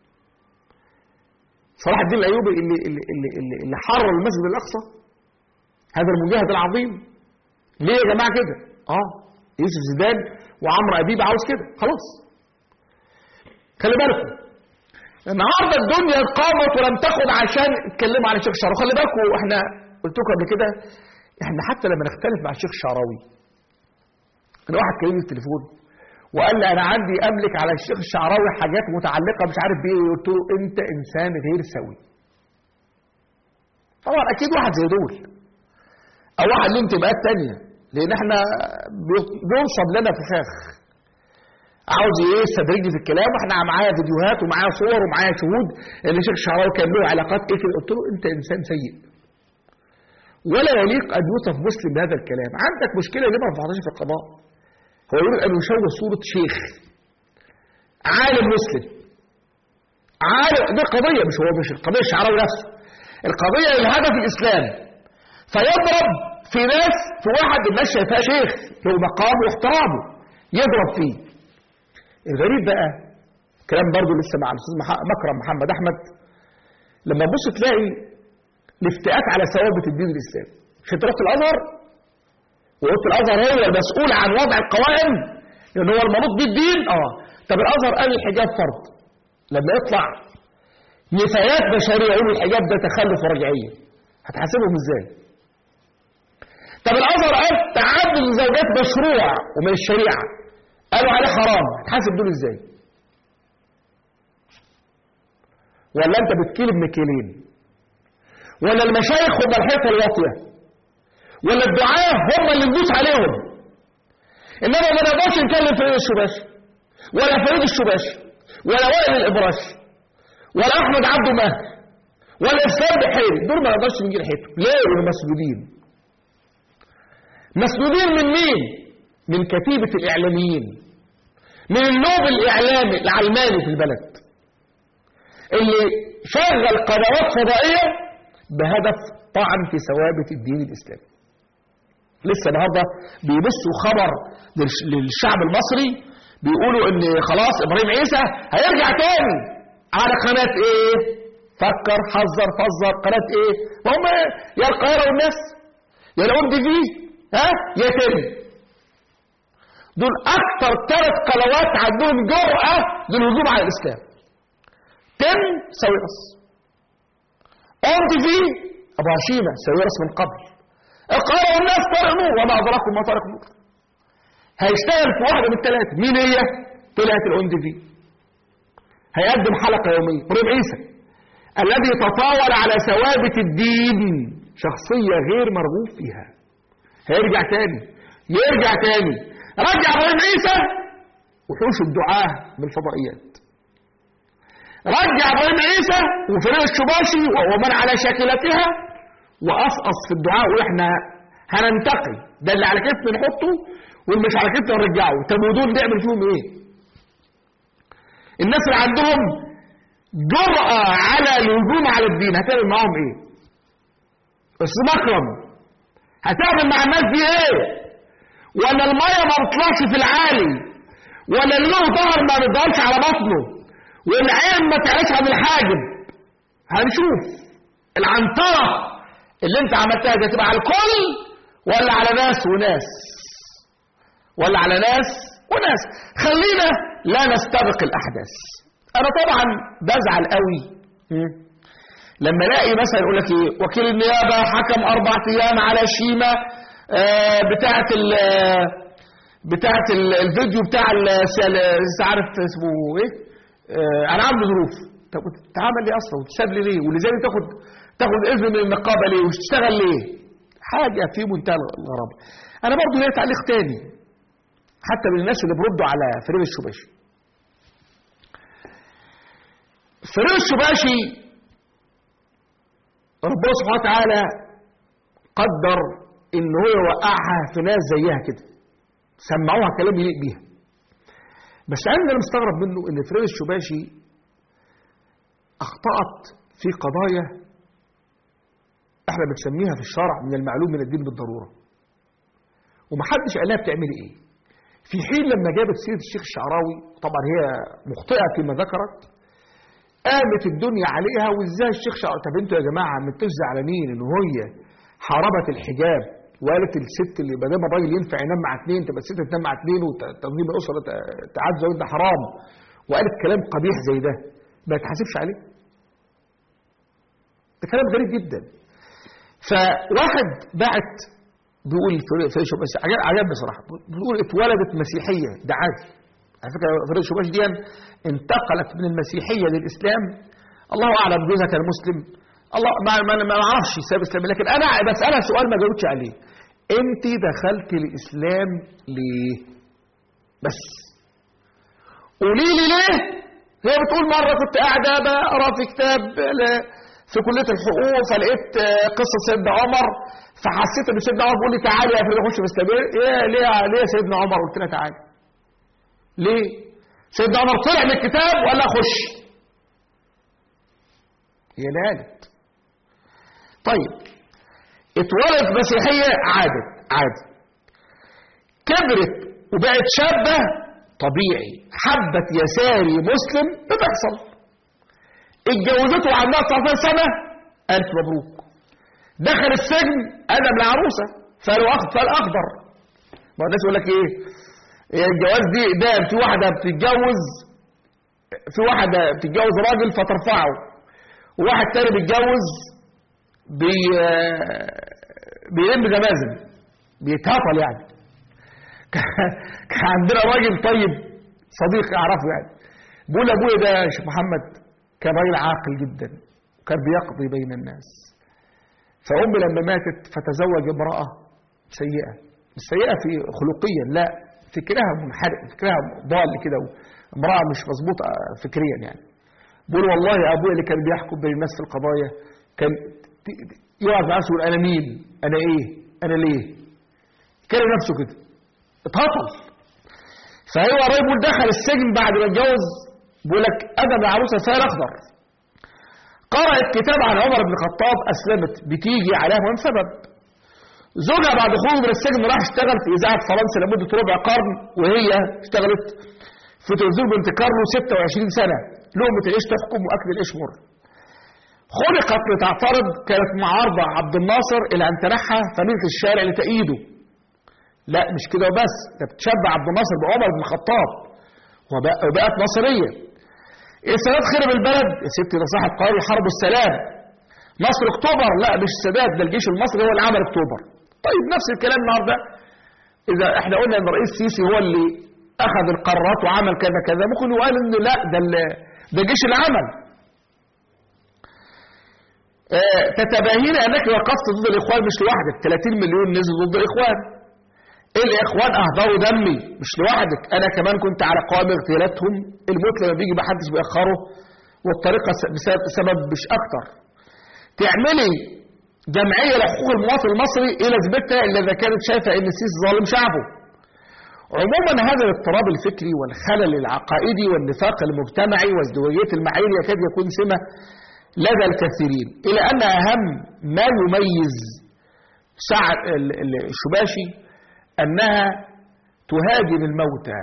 صلاح الدين الايوبي اللي اللي اللي, اللي حرر المسجد الاقصى، هذا المجاهد العظيم. ليه يا جماعه كده؟ اه يوسف زيدان وعمرو اديب عاوز كده، خلاص. خلي بالكم النهارده الدنيا قامت ولم تاخد عشان اتكلموا عن الشيخ الشعراوي. خلي بالكم احنا قلت لكم قبل كده احنا حتى لما نختلف مع الشيخ الشعراوي، انا واحد كلمني في التليفون وقال لي انا عندي املك على الشيخ الشعراوي حاجات متعلقه مش عارف بايه، قلت له انت انسان غير سوي. طبعا اكيد واحد زي دول او واحد له انتماءات ثانيه، لان احنا بينصب لنا فخاخ عاوز ايه يستدرجني في الكلام، واحنا معايا فيديوهات ومعايا صور ومعايا شهود ان الشيخ الشعراوي كان له علاقات ايه كده. قلت له انت انسان سيء ولا يليق ان يوصف مسلم بهذا الكلام. عندك مشكله ليه ما رفعتهاش في القضاء؟ هو يريد أن يشوه صورة شيخ عالم مسلم عالم. دي قضية مش هو مش القضية الشعراوي نفسه، القضية الهدف الإسلام. فيضرب في ناس في واحد الناس شايفاه شيخ له مقامه واحترامه يضرب فيه. الغريب بقى كلام برضه لسه مع الأستاذ مكرم محمد أحمد، لما تبص تلاقي الافتئات على ثوابت الدين الإسلامي. مش انت رحت الأزهر؟ وقلت الازهر هو المسؤول عن وضع القوائم لان هو المنوط بالدين. اه طب الازهر قال الحجاب فرض، لما يطلع نفايات بشريه يقول الحجاب ده تخلف ورجعيه، هتحاسبهم ازاي؟ طب الازهر قال تعدد الزوجات مشروع ومن الشريعه، قالوا عليه حرام، هتحاسب دول ازاي؟ ولا انت بتكيل بمكيلين؟ ولا المشايخ هم الحيطه الواطيه؟ ولا الدعاة هم اللي ندوس عليهم؟ انما ما نقدرش نتكلم فريد الشباشي ولا فريد الشباشي ولا وائل الابراشي ولا احمد عبده ماهر ولا اسلام بحيري، دول ما نقدرش نجي ناحيتهم. ليه؟ هم مسدودين. مسدودين من مين؟ من كتيبة الاعلاميين، من اللوب الاعلامي العلماني في البلد اللي شغل قنوات فضائية بهدف طعن في ثوابت الدين الاسلامي. لسه النهارده بيبثوا خبر للشعب المصري بيقولوا ان خلاص ابراهيم عيسى هيرجع تاني على قناه ايه؟ فكر حذر فزر. قناه ايه؟ ما هم يا القاهره والناس يا الام دي في ها يا تم. دول اكثر ثلاث قنوات عندهم جرأه للهجوم على الاسلام. تم ساويرس، ام دي في ابو هشيمه ساويرس من قبل، القاهرة والناس طارق نور وما أدراكم ما طارق نور. هيشتغل في واحدة من الثلاثة. مين هي؟ طلعت الاون دي في. هيقدم حلقة يومية. ابراهيم عيسى الذي تطاول على ثوابت الدين، شخصية غير مرغوب فيها، هيرجع تاني يرجع تاني رجع ابراهيم عيسى وحوش الدعاة بالفضائيات، رجع ابراهيم عيسى وفريق الشباشي ومن على شاكلتها، وقصقص في الدعاء واحنا هننتقي ده اللي على كتفنا نحطه واللي مش على كتفنا نرجعه. طب ودول نعمل فيهم ايه؟ الناس اللي عندهم جرأة على الهجوم على الدين هتعمل معاهم ايه؟ بس مكرم هتعمل مع الناس دي ايه؟ ولا المية ما بتطلعش في العالي، ولا اللي له ظهر ما بيضلش على بطنه، والعين ما تعيش عن الحاجب. هنشوف العنطرة اللي انت عملتها دي تبقى على الكل ولا على ناس وناس، ولا على ناس وناس. خلينا لا نستبق الأحداث. أنا طبعا بزعل قوي لما الاقي مثلا يقول لك ايه، وكيل النيابة حكم أربع أيام على شيمة آه بتاعة ال بتاعة ال الفيديو بتاع مش عارف اسمه ايه، آه أنا عامل ظروف. طب تتعامل ليه أصلا وتساب لي ليه؟ واللي زي تاخد تاخد إذن من النقابة ليه؟ وتشتغل ليه؟ حاجة في منتهى الغرابة. أنا برضه ليا تعليق تاني حتى من الناس اللي بردوا على فريق الشباشي. فريق الشباشي ربنا سبحانه وتعالى قدر ان هو يوقعها في ناس زيها كده، سمعوها كلام يليق بيها. بس انا اللي مستغرب منه ان فريد الشباشي اخطأت في قضايا احنا بنسميها في الشرع من المعلوم من الدين بالضروره، ومحدش قال لها بتعملي ايه. في حين لما جابت سيره الشيخ الشعراوي، طبعا هي مخطئه فيما ذكرت، قامت الدنيا عليها وازاي الشيخ شعراوي. طب انتوا يا جماعه ما انتوش زعلانين ان هي حاربت الحجاب وقالت الست اللي ما دام الراجل ينفع ينام مع اثنين تبقى الست تنام مع اثنين وتنظيم الاسره تعزى وده حرام، وقالت كلام قبيح زي ده ما يتحاسبش عليه؟ ده كلام غريب جدا. فواحد بعت بيقول في شباشي عجبني صراحه، بيقول اتولدت مسيحيه، ده عادي على فكره. فريد شباشي دي انتقلت من المسيحيه للاسلام، الله اعلم جوزها كان مسلم، الله ما ما ما اعرفش سبب الاسلام، لكن انا بسالها سؤال ما جاوبتش عليه. انت دخلت الاسلام ليه؟ بس قولي لي ليه. هي بتقول مره كنت قاعده بقرا في كتاب في كليه الحقوق فلقيت قصه سيدنا عمر، فحسيت ان سيدنا عمر بيقول لي تعالي يا فريد اخش في الاسلام. ايه ليه ليه يا سيدنا عمر؟ قلت لها تعالي. ليه؟ سيدنا عمر طلع من الكتاب ولا اخش؟ هي اللي قالت. طيب اتولدت مسيحيه، عادت عادي، كبرت وبقت شابه، طبيعي، حبت يساري مسلم، بتحصل. اتجوزته وعندها تسعتاشر سنه، الف مبروك. دخل السجن ادم العروسه فالاخضر. ما الناس يقول لك ايه الجواز دي ده في واحده بتتجوز في واحده بتتجوز راجل فترفعه، وواحد تاني بيتجوز بي بيلم زمازم بيتهطل يعني. كان عندنا راجل طيب صديق اعرفه يعني، بيقول ابويا ده يا شيخ محمد كان راجل عاقل جدا وكان بيقضي بين الناس، فامي لما ماتت فتزوج امراه سيئه، مش سيئه في خلقيا، لا فكرها منحرف، فكرها ضال كده، امراه مش مظبوطه فكريا يعني. بيقول والله ابويا اللي كان بيحكم بين الناس في القضايا كان يقعد مع نفسه يقول انا مين؟ انا ايه؟ انا ليه؟ كان نفسه كده اتهطل. فهو الراجل دخل السجن بعد ما اتجوز، بيقول لك ادم العروسه فيها الاخضر. قرأت كتاب عن عمر بن الخطاب، اسلمت، بتيجي عليها مهم سبب. زوجها بعد خروجه من السجن راح اشتغل في اذاعه فرنسا لمده ربع قرن، وهي اشتغلت في تلفزيون مونت كارلو ستة وعشرين سنه، لقمه العيش تحكم واكل العيش مر. خلقت لتعترض، كانت معارضه عبد الناصر الى ان تنحى فنيله الشارع لتأييده. لا مش كده وبس، ده بتشبع عبد الناصر بعمر بن الخطاب وبقت ناصريه. السادات خرب البلد، يا ستي ده صاحب قرار الحرب والسلام. نصر اكتوبر، لا مش السادات، ده الجيش المصري هو اللي عمل اكتوبر. طيب نفس الكلام النهارده إذا احنا قلنا ان الرئيس السيسي هو اللي أخذ القرارات وعمل كذا كذا، ممكن يقال إنه لا ده ده جيش العمل. اه تتباهين أنك وقفت ضد الإخوان مش لوحدك، ثلاثين مليون نزل ضد الإخوان. الإخوان أهدروا دمي مش لوحدك، أنا كمان كنت على قوام اغتيالاتهم، الموت لما بيجي محدش بيأخره، والطريقة بسبب مش أكتر. تعملي جمعية لحقوق المواطن المصري إيه لازمتها إلا إذا كانت شايفة إن السيسي ظالم شعبه. عموما هذا الاضطراب الفكري والخلل العقائدي والنفاق المجتمعي وازدواجية المعايير يكاد يكون سمة لدى الكثيرين، إلى أن أهم ما يميز سعد الشباشي أنها تهاجم الموتى.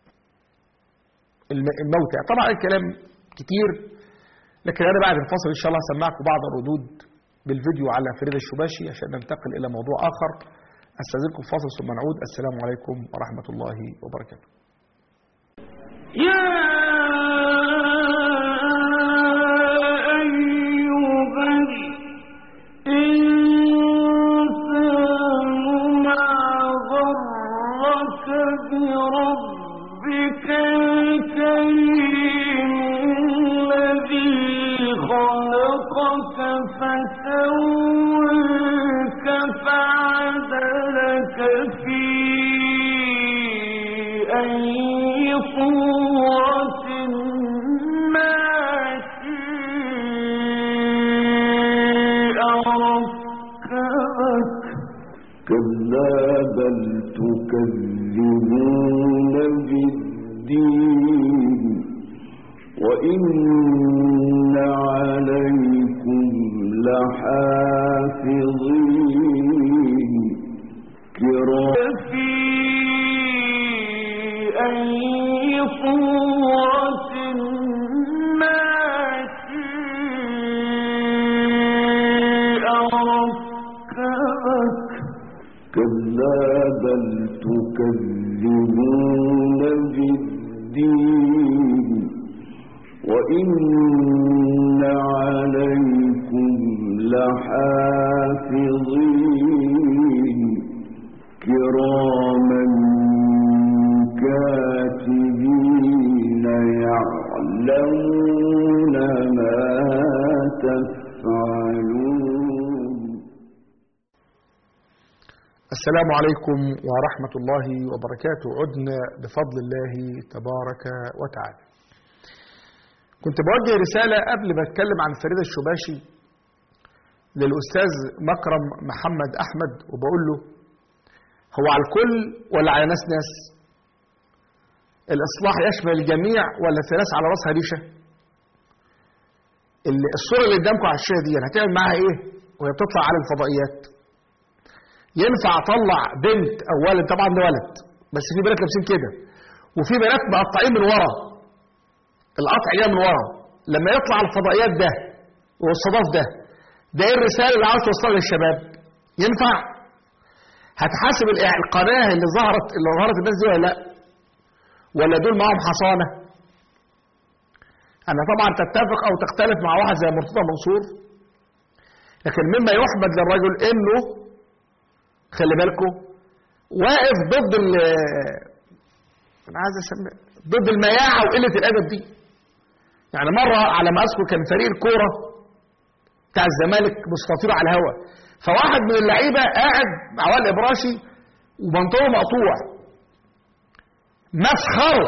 الموتى طبعا الكلام كتير، لكن أنا بعد الفصل إن شاء الله هسمعكم بعض الردود بالفيديو على فريدة الشباشي عشان ننتقل إلى موضوع آخر. أستاذنكم فاصل ثم نعود. السلام عليكم ورحمة الله وبركاته. يا أيها الإنسان ما غرك بربك الكريم الذي خلقك فسواك فعدلك في أي صورة ما شاء ركبك. كلا بل تكذبون بالدين وإن عليكم لحافظين كرام في أي صورة ما شاء ركبك. كلا بل تكذبون بالدين وإن عليكم لحافظين كراما كاتبين يعلمون ما تفعلون. السلام عليكم ورحمة الله وبركاته. عدنا بفضل الله تبارك وتعالى. كنت بوجه رسالة قبل ما اتكلم عن فريدة الشباشي للأستاذ مكرم محمد أحمد، وبقول له هو على الكل ولا على ناس ناس؟ الإصلاح يشمل الجميع ولا في ناس على راسها ريشة؟ الصورة اللي قدامكم على الشاشة دي هتعمل معاها إيه وهي بتطلع على الفضائيات؟ ينفع أطلع بنت أو ولد؟ طبعا ده ولد، بس في بنات لابسين كده وفي بنات مقطعين من ورا، القطع جاي من ورا، لما يطلع الفضائيات ده والصداف ده ده ايه الرساله اللي عاوز توصلها للشباب؟ ينفع؟ هتحاسب القناه اللي ظهرت اللي ظهرت الناس دي ولا لا؟ ولا دول معاهم حصانه؟ انا طبعا تتفق او تختلف مع واحد زي مرتضى منصور، لكن مما يحمد للرجل انه خلي بالكم واقف ضد ال انا عايز اسمي ضد المياعه وقله الادب دي. يعني مره على ما اذكر كان فريق الكوره بتاع الزمالك مستطير على الهواء، فواحد من اللعيبه قاعد مع وائل ابراشي وبنطلونه مقطوع، مسخره.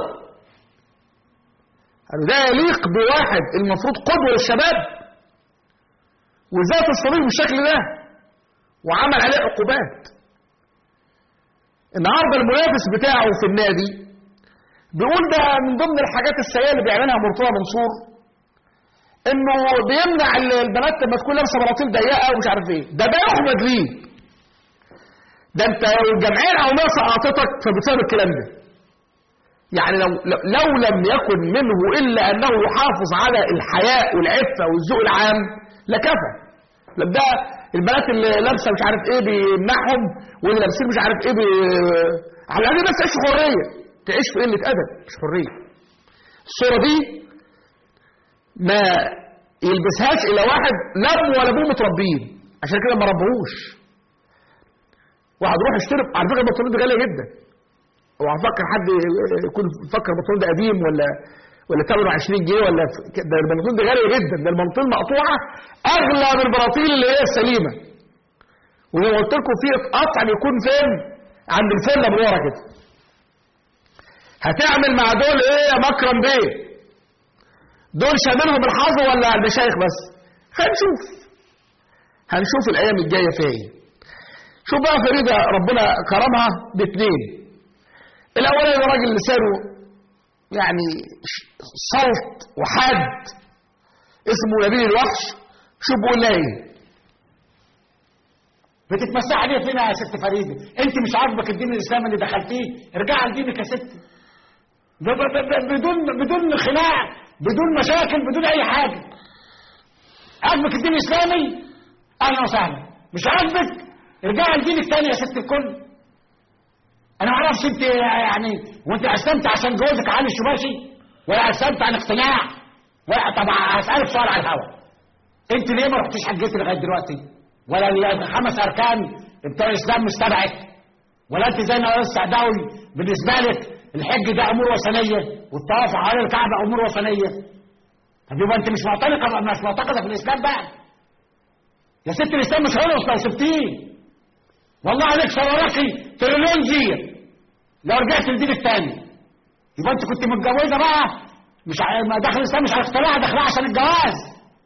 قالوا ده يليق بواحد المفروض قدوه للشباب وازاي تصطدم بالشكل ده، وعمل عليه عقوبات. النهارده المنافس بتاعه في النادي بيقول ده من ضمن الحاجات السيئه اللي بيعملها مرتضى منصور انه بيمنع البنات لما تكون لابسه بناطيل ضيقه ومش عارف ايه. ده ده يحمد ليه. ده انت لو الجمعيه العموميه سقطتك فبسبب الكلام ده. يعني لو لو لم يكن منه الا انه يحافظ على الحياء والعفه والذوق العام لكفى. ده البنات اللي لابسه مش عارف ايه بيمنعهم، واللي لابسين مش عارف ايه بي... على الاقل بس تعيش حريه، تعيش في قله ادب مش حريه. الصوره دي ما يلبسهاش الا واحد لا ابوه ولا ابوه متربيين، عشان كده ما ربوش. واحد يروح يشتري، على فكره البنطلون دي غاليه جدا. اوعى تفكر حد يكون فكر البنطلون ده قديم ولا ولا ثمنه عشرين جنيه ولا ده البنطلون دي غاليه جدا، ده البنطلون مقطوعه اغلى من البناطيل اللي هي السليمه. وزي ما قلت لكم في قطع بيكون فين؟ عند الفله من ورا كده. هتعمل مع دول ايه يا مكرم بيه؟ دول شاملهم الحظ ولا المشايخ بس؟ هنشوف هنشوف الايام الجايه فيها ايه. شوف بقى فريده ربنا كرمها باثنين. الاولاني ده راجل لسانه يعني صلت وحاد اسمه نبيل الوحش. شوف بيقول لها ايه؟ بتتمسحي ليه فينا يا ست فريده؟ انت مش عاجبك الدين الاسلامي اللي دخلتيه؟ ارجعي لدينك يا ست. بدون بدون خناق، بدون مشاكل، بدون اي حاجه. عاجبك الدين الاسلامي؟ اهلا وسهلا. مش عاجبك؟ ارجعي لدينك تاني يا ست الكل. انا ما اعرفش انت يعني وانت اسلمت عشان جوزك علي الشباشي ولا اسلمت عن اقتناع؟ ولا طبعا هسالك سؤال على الهوا. انت ليه ما رحتيش حجيتي لغايه دلوقتي؟ ولا الخمس اركان بتوع الاسلام مش تبعك؟ ولا انت زي ما رئيس دولي بالنسبه لك الحج ده امور وثنيه والطواف حوالين الكعبه امور وثنيه؟ طب يبقى انت مش معتنقه مش معتقده في الاسلام بقى. يا ست الاسلام مش خلص لو سبتيه. والله عليك صوراكي تريليون زير لو رجعت لدينك تاني. يبقى انت كنت متجوزه بقى مش ع... داخل الاسلام مش على اختلاع، داخلها عشان الجواز.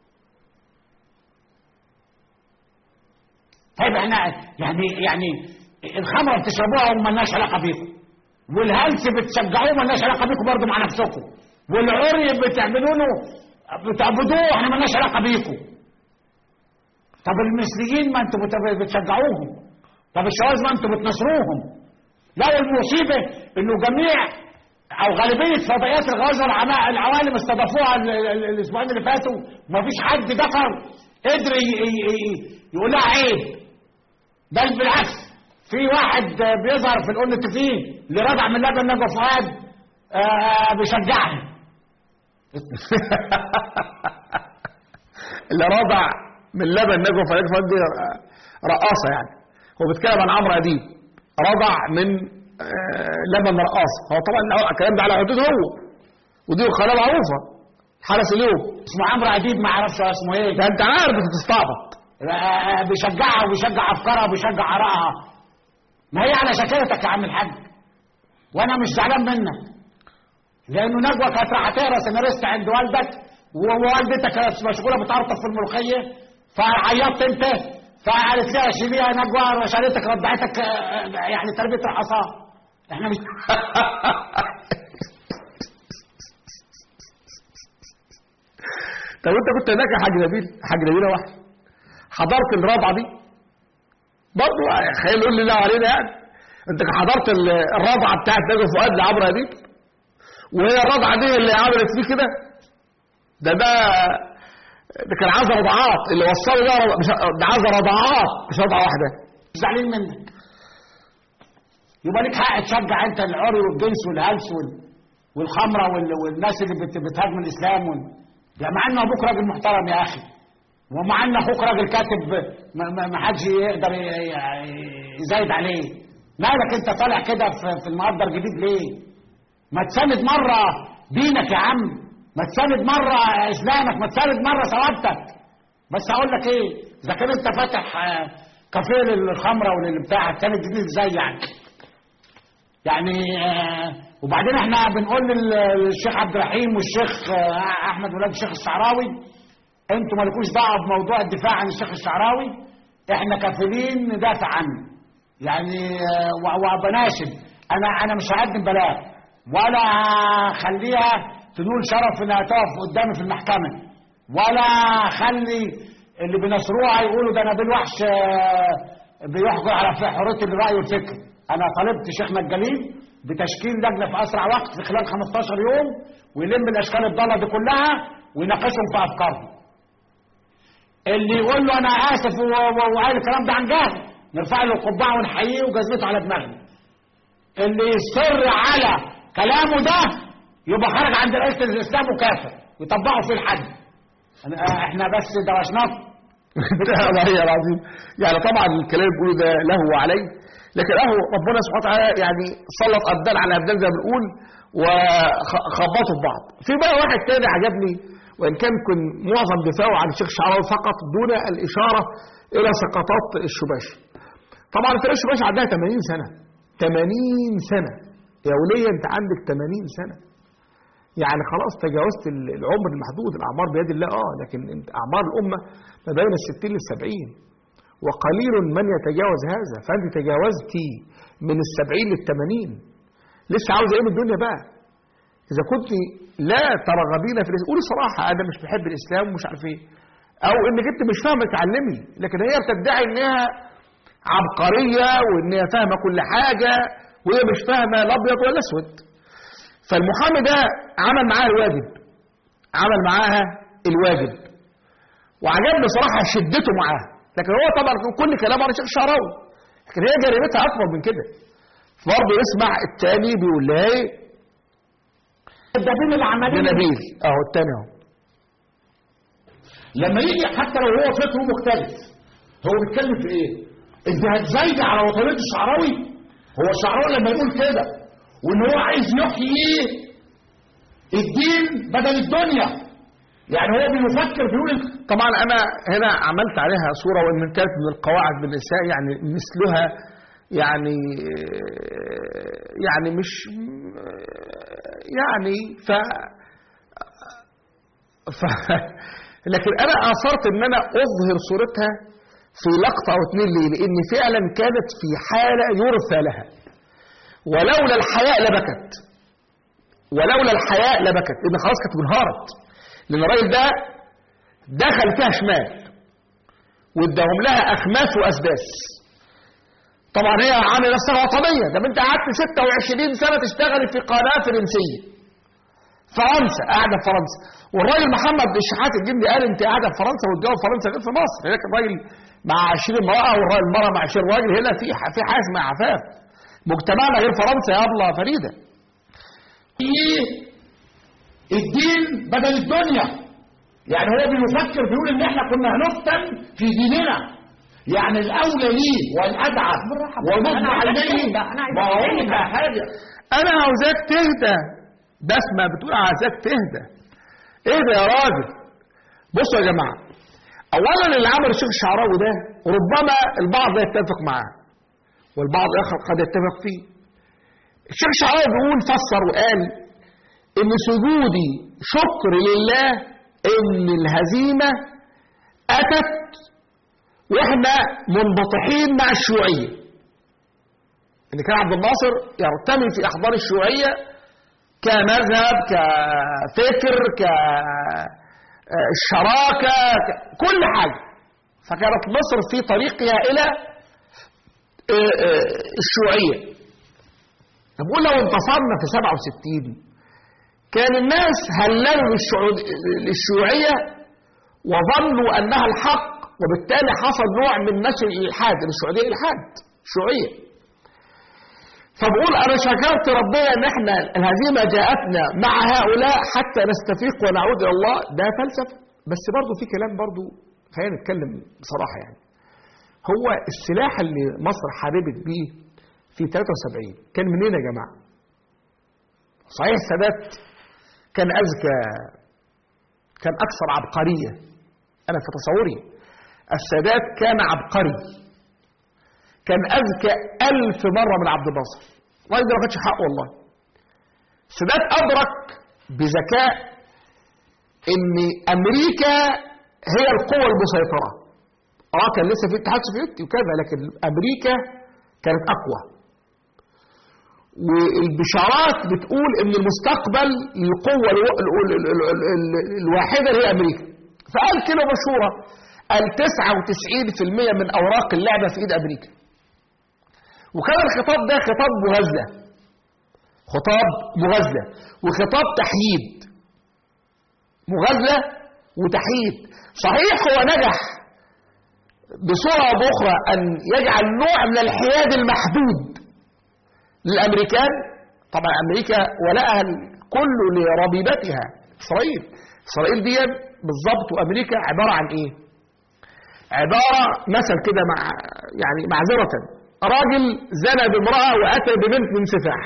طيب احنا يعني يعني الخمره بتشربوها ومالناش علاقه بيكم، والهلس بتشجعوه مالناش علاقه بيكم برضه مع نفسكم، والعري بتعملوا له بتعبدوه احنا مالناش علاقه بيكم. طب المثليين ما انتوا بتشجعوهم، طب الشواذ ما انتوا بتنصروهم. لا والمصيبه انه جميع او غالبيه فضائيات الغزو العوالم استضافوها الاسبوعين اللي فاتوا ومفيش حد ذكر قدر يقول لها عيب. بل بالعكس في واحد بيظهر في الاون تي في اللي رضع من لبن نجوى فؤاد بيشجعها. اللي رضع من لبن نجوى فؤاد دي رقاصه يعني. هو بيتكلم عن عمرو اديب رضع من لبن رقاصه. هو طبعا الكلام ده على حدود هو ودي قناه معروفه حرس اليوم اسمه عمرو اديب ما اعرفش اسمه ايه. ده انت عارف بتستعبط. بيشجعها وبيشجع افكارها وبيشجع ارائها. ما هي على شكلتك يا عم الحاج وانا مش زعلان منك لانه نجوى كانت راح تقرا سيناريست عند والدك ووالدتك كانت مشغوله بتعرطف في الملوخيه فعيطت انت فقالت لها شيليها يا نجوى وشالتك رضعتك يعني تربيه الحصاه. احنا مش طب انت كنت هناك يا حاج نبيل حاج نبيل واحد حضرت الرابعه دي برضه خلينا نقول لله علينا يعني. انت حضرت الرابعه بتاعت نجوى فؤاد لعمرو اديب وهي الرابعه دي اللي عملت فيه كده. ده ده ده كان عايز رضعات اللي وصلوا ده ده عايز رضعات مش رضعه واحده. مش زعلان منك. يبقى ليك حق تشجع انت العري والجنس والهلس والخمره والناس اللي بتهاجم الاسلام وال... يعني مع ان ابوك راجل محترم يا اخي ومع ان اخوك راجل كاتب ما حدش يقدر يزايد عليه. مالك انت طالع كده في المقدر جديد ليه؟ ما تساند مره دينك يا عم، ما تساند مره اسلامك، ما تساند مره ثوابتك. بس هقول لك ايه، اذا كان انت فاتح كافيه للخمره وللبتاع هتساند جديد ازاي يعني؟ يعني وبعدين احنا بنقول للشيخ عبد الرحيم والشيخ احمد ولاد الشيخ الشعراوي انتوا مالكوش دعوه بموضوع الدفاع عن الشيخ الشعراوي، احنا كافلين ندافع عنه. يعني وبناشد انا انا مش هقدم بلاغ ولا هخليها تنول شرف انها تقف قدامي في المحكمه ولا اخلي اللي بينصروها يقولوا ده نبيل وحش بيحجر على حريه الراي والفكر. انا طالبت شيخنا الجليل بتشكيل لجنه في اسرع وقت في خلال خمستاشر يوم ويلم الاشكال الضاله دي كلها ويناقشهم في افكارهم. اللي يقول له انا اسف وقال الكلام ده عن جهل نرفع له القبعه ونحييه وجزمته على دماغنا. اللي يصر على كلامه ده يبقى خارج عند رئيس الاسلام وكافر ويطبقوا فيه الحد. احنا بس دوشناك. والله العظيم يعني طبعا الكلام اللي بيقوله ده له وعليه لكن اهو ربنا سبحانه وتعالى يعني سلط ابدال على ابدال زي ما بنقول وخبطوا في بعض. في بقى واحد تاني عجبني وان كان كن معظم دفاعه عن الشيخ الشعراوي فقط دون الاشاره الى سقطات الشباشي. طبعا فرقه الشباشي عندها ثمانين سنه، ثمانين سنه يا وليه، انت عندك ثمانين سنه يعني خلاص تجاوزت العمر المحدود. الاعمار بيد الله اه لكن اعمار الامه ما بين الستين للسبعين وقليل من يتجاوز هذا، فانت تجاوزتي من السبعين للثمانين، لسه عاوز ايه من الدنيا بقى؟ اذا كنت لا ترغبين في الاسلام قولي صراحه انا مش بحب الاسلام ومش عارف ايه، او انك انت مش فاهمه تعلمي. لكن هي بتدعي انها عبقريه وانها فاهمه كل حاجه وهي مش فاهمه الابيض ولا الاسود. فالمحامي ده عمل معاها الواجب، عمل معاها الواجب وعجبني صراحه شدته معاها. لكن هو طبعا كل كلامه عن الشيخ الشعراوي، لكن هي جريمتها اكبر من كده. برضه يسمع الثاني بيقول لها ايه؟ الدبيب العمليه نبيل اهو الثاني اهو. لما يجي حتى لو هو فكره مختلف هو بيتكلم في ايه؟ انت هتزايد على وطنيه الشعراوي؟ هو الشعراوي لما يقول كده وان هو عايز يحيي الدين بدل الدنيا، يعني هو بيفكر بيقول. طبعا انا هنا عملت عليها صوره وان كانت من القواعد بالنساء يعني مثلها يعني يعني مش يعني ف, ف لكن انا اثرت ان انا اظهر صورتها في لقطه او اتنين ليه؟ لان فعلا كانت في حاله يرثى لها. ولولا الحياء لبكت، ولولا الحياء لبكت لان خلاص كانت منهارت، لان الراجل ده دخل فيها شمال واداهم لها اخماس واسداس. طبعا هي عامله نفسها وطنيه، ده انت قعدت ستة وعشرين سنه تشتغلي في قناه فرنسيه فرنسا، قاعده في فرنسا، والراجل محمد الشحات الجندي قال انت قاعده في فرنسا والجو في فرنسا غير في مصر. هناك الراجل مع عشرين امراه والمراه مع عشرين راجل، هنا في في حاجه اسمها عفاف، مجتمعنا غير فرنسا يا ابله فريده. ايه الدين بدل الدنيا، يعني هو بيفكر بيقول ان احنا كنا هنفتن في ديننا، يعني الاولى ليه والادعى ونضع عليه. ما هو ده حاجه انا عاوزاك تهدى، بسمه بتقول عاوزاك تهدى. اهدى يا راجل. بصوا يا جماعه، اولا اللي عمل الشيخ الشعراوي ده ربما البعض لا يتفق معاه والبعض الاخر قد يتفق فيه. الشيخ الشعراوي بيقول فسر وقال ان سجودي شكر لله ان الهزيمه اتت واحنا منبطحين مع الشيوعيه. ان كان عبد الناصر يرتمي في احضان الشيوعيه كمذهب كفكر كالشراكه كل حاجه، فكانت مصر في طريقها الى الشيوعيه. بقول لو انتصرنا في سبعة وستين كان الناس هللوا للشيوعيه وظنوا انها الحق، وبالتالي حصل نوع من نشر الالحاد. الشيوعيه الحاد شيوعيه. فبقول انا شكرت ربنا ان احنا الهزيمه جاءتنا مع هؤلاء حتى نستفيق ونعود الى الله. ده فلسفه، بس برضه في كلام برضه خلينا نتكلم بصراحه. يعني هو السلاح اللي مصر حاربت بيه في ثلاثة وسبعين كان منين يا جماعه؟ صحيح السادات كان اذكى، كان اكثر عبقريه. انا في تصوري السادات كان عبقري، كان اذكى ألف مره من عبد الناصر. والله ده ما كانش حقه والله. السادات ادرك بذكاء ان امريكا هي القوه المسيطره. اه كان لسه في اتحاد سوفيتي وكذا، لكن امريكا كانت اقوى، والبشارات بتقول ان المستقبل للقوه الواحده هي امريكا. فقال كده مشهوره، قال تسعة وتسعين بالمئة من اوراق اللعبه في ايد امريكا. وكان الخطاب ده خطاب مغازله، خطاب مغازله وخطاب تحييد، مغازله وتحييد. صحيح هو نجح بصوره او باخرى ان يجعل نوع من الحياد المحدود للامريكان. طبعا امريكا ولائها كله لربيبتها اسرائيل. اسرائيل دي بالظبط وامريكا عباره عن ايه؟ عباره مثل كده مع يعني معذره راجل زنى بامرأة وأتى ببنت من سفاح.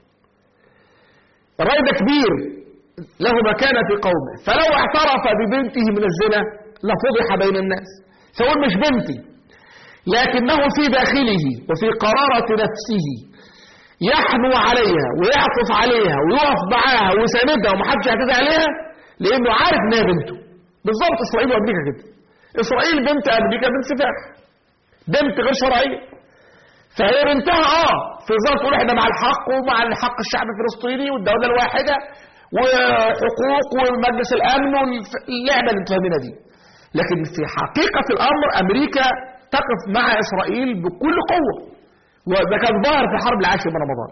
الراجل ده كبير له مكانة في قومه، فلو اعترف ببنته من الزنا لفضح بين الناس، فقول مش بنتي، لكنه في داخله وفي قرارة نفسه يحنو عليها ويعطف عليها ويقف معاها ويساندها ومحدش يعتدي عليها، لأنه عارف إنها بنته. بالظبط إسرائيل وأمريكا كده. إسرائيل بنت أمريكا بنت سفاح، بنت غير شرعية، فهي بنتها اه في ظل تقول احنا مع الحق ومع الحق الشعب الفلسطيني والدولة الواحدة وحقوق ومجلس الأمن واللعبة اللي انتوا فاهمينها دي، لكن في حقيقة الأمر أمريكا تقف مع إسرائيل بكل قوة، وده كان ظاهر في الحرب العاشرة من رمضان.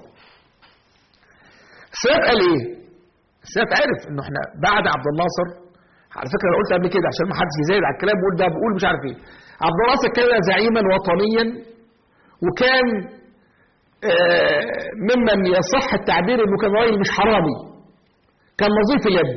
السادات قال ايه؟ السادات عرف انه احنا بعد عبد الناصر، على فكرة انا قلت قبل كده عشان ما حدش يزايد على الكلام بيقول ده بقول مش عارف ايه، عبد الناصر كان زعيما وطنيا، وكان آه ممن يصح التعبير انه كان راجل مش حرامي، كان نظيف اليد،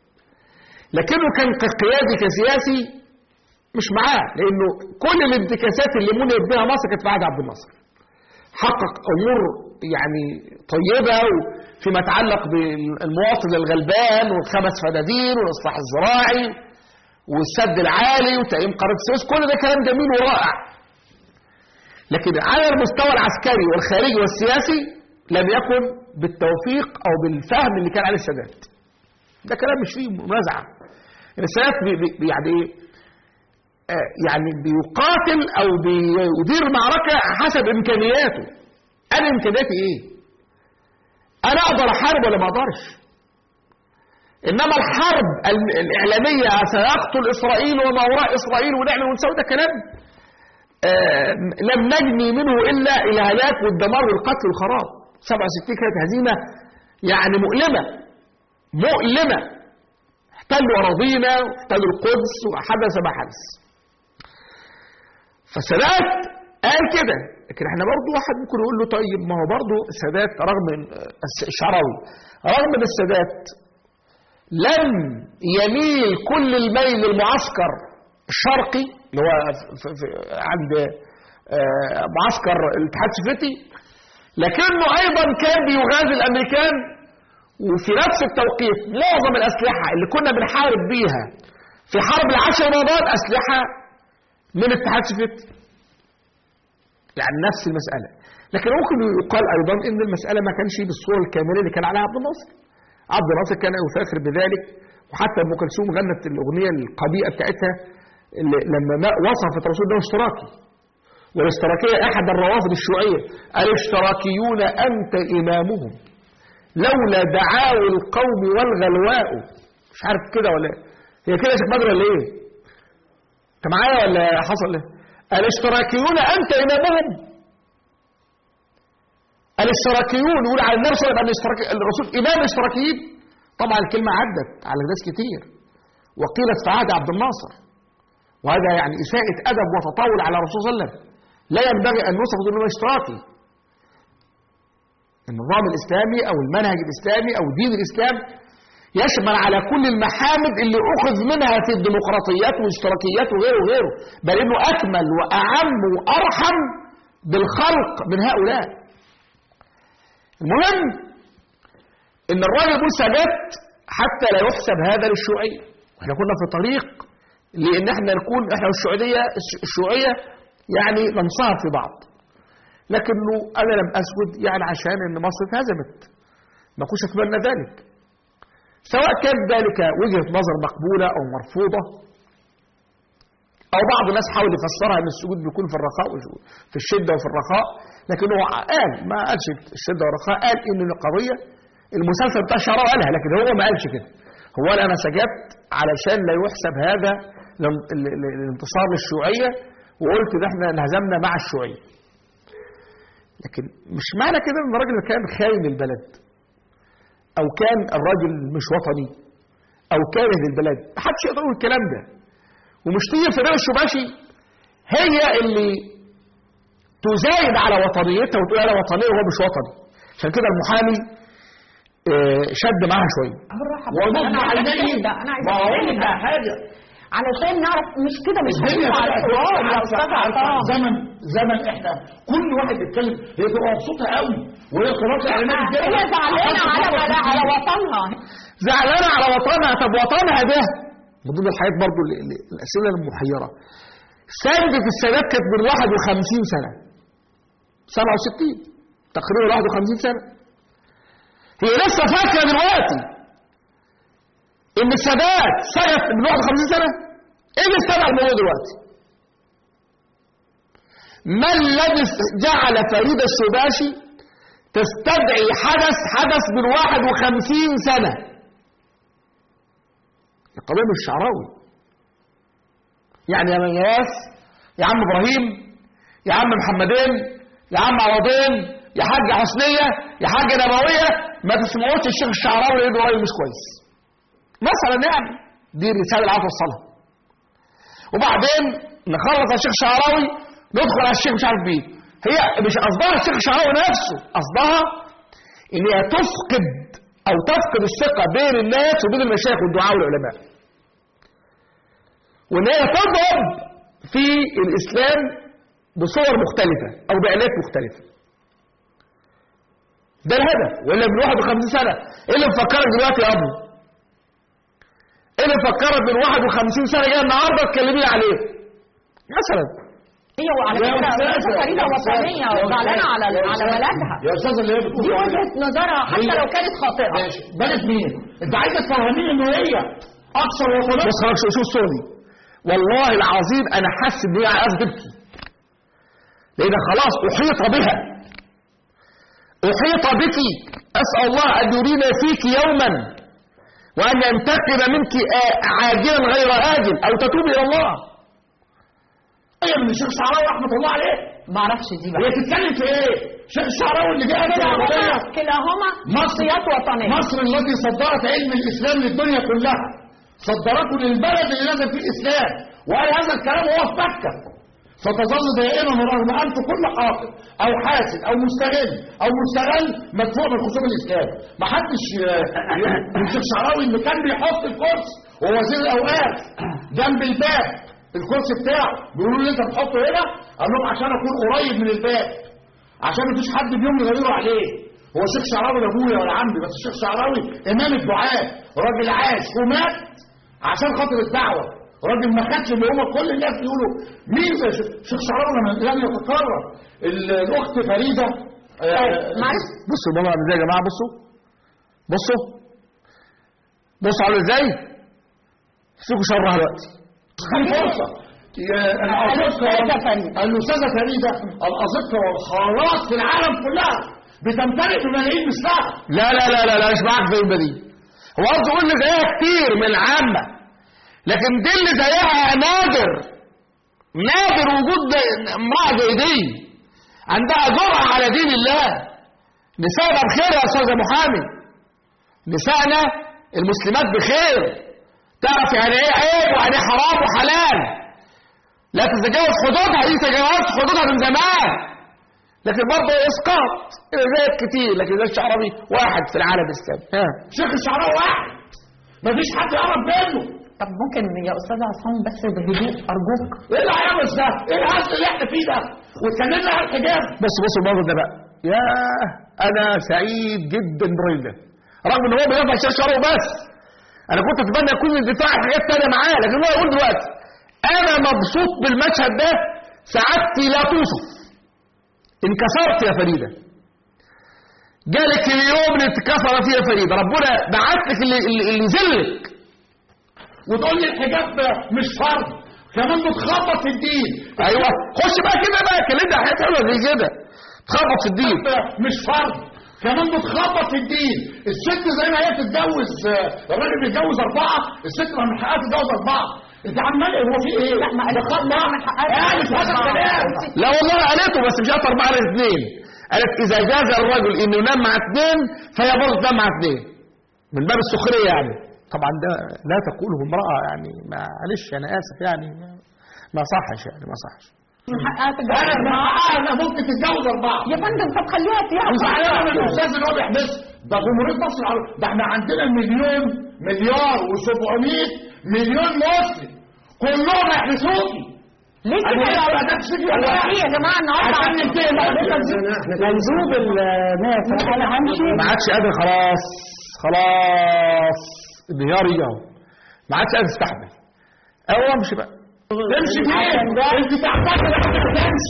لكنه كان كقيادي كسياسي مش معاه، لانه كل الانتكاسات اللي منعت بها مصر كانت في عهد عبد الناصر. حقق امور يعني طيبه فيما يتعلق بالمواطن الغلبان والخمس فدادين والاصلاح الزراعي والسد العالي وتأميم قناه السويس، كل ده كلام جميل ورائع، لكن على المستوى العسكري والخارجي والسياسي لم يكن بالتوفيق او بالفهم اللي كان عليه السادات. ده كلام مش فيه منازعه. السادات بي بي يعني ايه؟ آه يعني بيقاتل او بيدير المعركه حسب امكانياته. انا امكانياتي ايه؟ انا اقدر احارب ولا ما اقدرش؟ انما الحرب الاعلاميه سيقتل اسرائيل وما وراء اسرائيل ونعمل ونسوي، ده كلام آه لم نجني منه الا الهلاك والدمار والقتل والخراب. سبعة وستين كانت هزيمه يعني مؤلمه مؤلمه، احتلوا اراضينا واحتلوا القدس وحدث ما حدث. فالسادات قال كده، لكن احنا برضه واحد ممكن يقول له طيب ما هو برضه السادات رغم الشعراوي رغم ان السادات لم يميل كل الميل للمعسكر الشرقي اللي هو في في عند معسكر الاتحاد السوفيتي، لكنه ايضا كان بيغازي الامريكان، وفي نفس التوقيت معظم الاسلحه اللي كنا بنحارب بيها في حرب العاشر رمضان اسلحه من الاتحاد السوفيتي، يعني نفس المساله. لكن ممكن يقال ايضا ان المساله ما كانش بالصوره الكامله اللي كان عليها عبد الناصر. عبد الناصر كان يفاخر بذلك، وحتى ام كلثوم غنت الاغنيه القبيئه بتاعتها لما وصفت الرسول ده اشتراكي، والاشتراكيه احد الروافض الشيوعيه، الاشتراكيون انت امامهم لولا دعاوي القوم والغلواء. مش عارف كده ولا هي كده يا شيخ بدر ولا ايه؟ انت معايا ولا حصل ايه؟ الاشتراكيون انت امامهم. الاشتراكيون يقول على النبي صلى الله عليه وسلم الرسول امام الاشتراكيين. طبعا الكلمه عدت على ناس كتير وقيلت في عهد عبد الناصر، وهذا يعني اساءة ادب وتطاول على الرسول صلى الله عليه وسلم. لا ينبغي ان نوصف انه اشتراكي. النظام الاسلامي او المنهج الاسلامي او دين الاسلام يشمل على كل المحامد اللي اخذ منها في الديمقراطيات والاشتراكيات وغيره وغيره، بل انه اكمل واعم وارحم بالخلق من هؤلاء. المهم ان الراجل يقول سادات حتى لا يحسب هذا للشيوعيه، واحنا كنا في طريق لان احنا نكون احنا والشيوعيه الشيوعيه يعني ننصهر في بعض، لكنه انا لم اسود يعني عشان ان مصر اتهزمت، ما كنتش اتمنى ذلك، سواء كان ذلك وجهه نظر مقبوله او مرفوضه، او بعض الناس حاول يفسرها ان السجود بيكون في الرخاء في الشده وفي الرخاء، لكن هو قال ما قالش الشده والرخاء، قال ان القضيه المسلسل بتاع الشعراء قالها، لكن هو ما قالش كده. هو قال انا سجدت علشان لا يحسب هذا الانتصار للشيوعيه، وقلت ان احنا انهزمنا مع الشيوعيه. لكن مش معنى كده ان الراجل كان خاين البلد او كان الراجل مش وطني او كاره للبلد، محدش يقدر يقول الكلام ده. ومش تيجي فريق الشباشي هي اللي تزايد على وطنيتها وتقول انا وطنيه وهو مش وطني، عشان كده المحامي شد معاها شويه. والله انا عايز اقول ده حاجه، علشان نعرف مش كده مش الدنيا هنطلع على الحوار يا استاذ عطام. زمن زمن احنا كل واحد بيتكلم هي تبقى مبسوطه قوي وهي قرارات اعلانات هي زعلانه على على وطنها، زعلانه على وطنها. طب وطنها ده من ضمن الحاجات برضو اللي اللي الاسئله المحيره. سندة السادات كانت من واحد وخمسين سنه، سبعة وستين تقريبا واحد وخمسين سنه. هي لسه فاكره دلوقتي ان السادات سقط من واحد وخمسين سنه؟ ايه اللي استدعى الموضوع دلوقتي؟ ما الذي جعل فريدة الشباشي تستدعي حدث حدث من واحد وخمسين سنه؟ القضيه مش شعراوي. يعني يا ناس، يا عم ابراهيم، يا عم محمدين، يا عم عوضين، يا حاج حسنيه، يا حاج نبويه، ما تسمعوش الشيخ الشعراوي لانه راجل مش كويس مثلا. يعني دي الرساله اللي عاوز اوصلها. وبعدين نخلص على الشيخ الشعراوي ندخل على الشيخ مش عارف مين. هي مش قصدها الشيخ الشعراوي نفسه، قصدها ان هي تفقد او تفقد الثقه بين الناس وبين المشايخ والدعاء والعلماء، وان هي تضرب في الاسلام بصور مختلفه او بآلات مختلفه. ده الهدف. ولا من واحد وخمسين سنه ايه اللي مفكرك دلوقتي يا ابو؟ ايه اللي مفكرك من واحد وخمسين سنه جاي النهارده تكلميني عليه مثلا؟ هي وعلى فكره فريده وطنيه وزعلانه على على بلدها يا استاذ اللي هي بتقول دي وجهه نظرها حتى لو كانت خاطئه. ماشي، بلد مين؟ انت عايزه تفهميني ان هي اكثر وطنيه؟ بص خلاص شوف صوتي، والله العظيم انا حاسس ان هي عايزه تبكي، لان خلاص احيط بها، احيط بك. اسال الله ان يرينا فيك يوما وان ينتقم منك عاجلا غير آجل او تتوب الى الله. هي من الشيخ الشعراوي رحمه الله عليه. ما اعرفش دي بقى هي تتكلم في ايه؟ الشيخ الشعراوي اللي جاء كلاهما كلاهما شخصيات وطنيه. مصر التي صدرت علم الاسلام للدنيا كلها، صدرته للبلد اللي نزل فيه الاسلام، وقال هذا الكلام وهو في مكه. ستظل دائما رغم انف كل حاقد او حاسد او مستغل او مستغل مدفوع من خصوم الاسلام. ما حدش الشيخ الشعراوي اللي كان بيحط الكرسي وهو وزير الاوقاف جنب الباب، الكرسي بتاعه بيقولوا لي انت بتحطه هنا، قال لهم عشان اكون قريب من الباب، عشان مفيش حد بيوم يغيره عليه. هو الشيخ الشعراوي ده ابويا ولا عمي، بس الشيخ الشعراوي امام الدعاء، راجل عاش ومات عشان خاطر الدعوه، راجل ما خدش اللي هو كل الناس يقولوا مين زي الشيخ الشعراوي لم يتكرر. الاخت فريده معلش بصوا بابا عامل ازاي يا جماعه، بصوا بصوا بصوا عامل ازاي، سيبوا شرها دلوقتي في فرصه. الاستاذه فريده الازقه والخلاص في العالم كلها بتمتلك بملايين مثلها. لا لا لا لا, لا مش معاك في البديل. هو قصده يقول لي زيها كتير من العامه، لكن دي اللي زيها نادر، نادر وجود امرأة زي دي عندها جرأة على دين الله. نسائنا بخير يا استاذ محامي، نسائنا المسلمات بخير، تعرف يعني ايه عيب ويعني ايه حرام وحلال، لا تتجاوز حدودها. دي تجاوزت حدودها من زمان، لكن برضه اسقاط زي كتير. لكن ده الشعراوي واحد في العالم الاسلامي. ها شيخ الشعراوي واحد مفيش حد يقرب منه. طب ممكن يا استاذ عصام بس بهدوء ارجوك؟ ايه العبث ده؟ ايه الهزل اللي احنا فيه ده؟ واتكلمنا على الحجاب. بص بص الموضوع ده بقى، يا انا سعيد جدا بالراجل ده، رغم ان هو بيدافع الشيخ الشعراوي بس. انا كنت اتمنى يكون الدفاع عن حاجات ثانيه معاه، لكن هو يقول دلوقتي انا مبسوط بالمشهد ده، سعادتي لا توصف. انكسرت يا فريده، جالك اليوم اللي اتكسر فيه يا فريده، ربنا بعت لك اللي اللي يذلك، وتقول لي الحجاب مش فرض، كمان بتخبط في الدين. ايوه خش بقى كده بقى، كلمنا حاجات حلوه زي كده، تخبط في الدين مش فرض، كمان بتخبط في الدين. الست زي ما هي تتجوز، الراجل بيتجوز اربعه، الست ما من حقها تتجوز اربعه. انت عمال هو في ايه؟ لا ما لا من حقها قالت هذا الكلام. لا والله قالته، بس مش قالت اربعه، قالت اثنين. قالت اذا جاز الرجل انه ينام مع اثنين فهي برضه تنام مع اثنين، من باب السخريه يعني. طبعا ده لا تقوله امراه يعني، معلش انا اسف يعني، ما صحش يعني، ما صحش. من حقها تتجوز اربعه، انا ممكن تتجوز اربعه يا فندم. طب خليها فيها وزعلانه من الاستاذ اللي هو بيحبس ده. جمهوريه مصر العربيه ده احنا عندنا مليون مليار وسبعمية مليون مسلم، كلهم يحبسوكي ليه كده يا ايه يا جماعه النهارده عشان ننتهي منسوب الناس انا همشي. ما عادش قادر خلاص خلاص انهيار يجي ما عادش قادر تستحمل. ايوه امشي بقى. تمشي فين؟ انت تعتقد انك تمشي.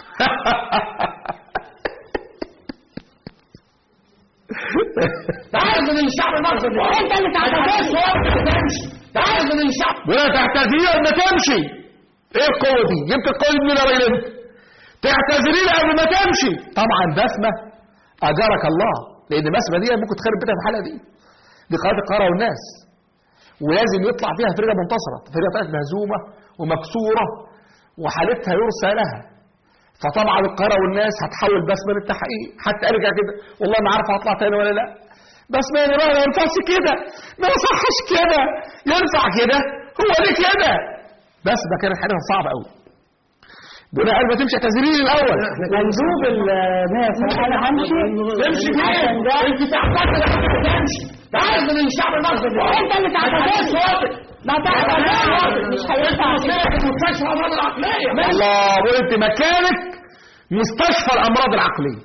تعال من الشعب المصري. انت اللي تعتقد تمشي. تعال من الشعب. ولا تعتذري ما تمشي. ايه القوه دي؟ جبت القوه دي من الراجل انت. تعتذري لي قبل ما تمشي. طبعا بسمه اجرك الله، لان بسمه دي ممكن تخرب بيتها في الحلقه دي. دي قناه القاهره والناس، ولازم يطلع فيها فرقه منتصره، فرقه طلعت مهزومه ومكسوره وحالتها يرثى لها. فطبعا القاهره والناس هتحول بسمه للتحقيق، حتى ارجع كده والله ما عارف هطلع تاني ولا لا. بسمه يا جماعه ما ينفعش كده، ما يصحش كده، ينفع كده؟ هو ليه كده؟ بسمه كانت حاجه صعبه قوي. بقول قبل ما تمشي اعتذري الاول. منسوب الناس انا همشي. تمشي فين؟ انت تعتقد انك تمشي. تعال من الشعب المصري. انت اللي تعتقد ما تعتقد مش هينفع مستشفى الامراض العقليه. الله، وانت مكانك مستشفى الامراض العقليه.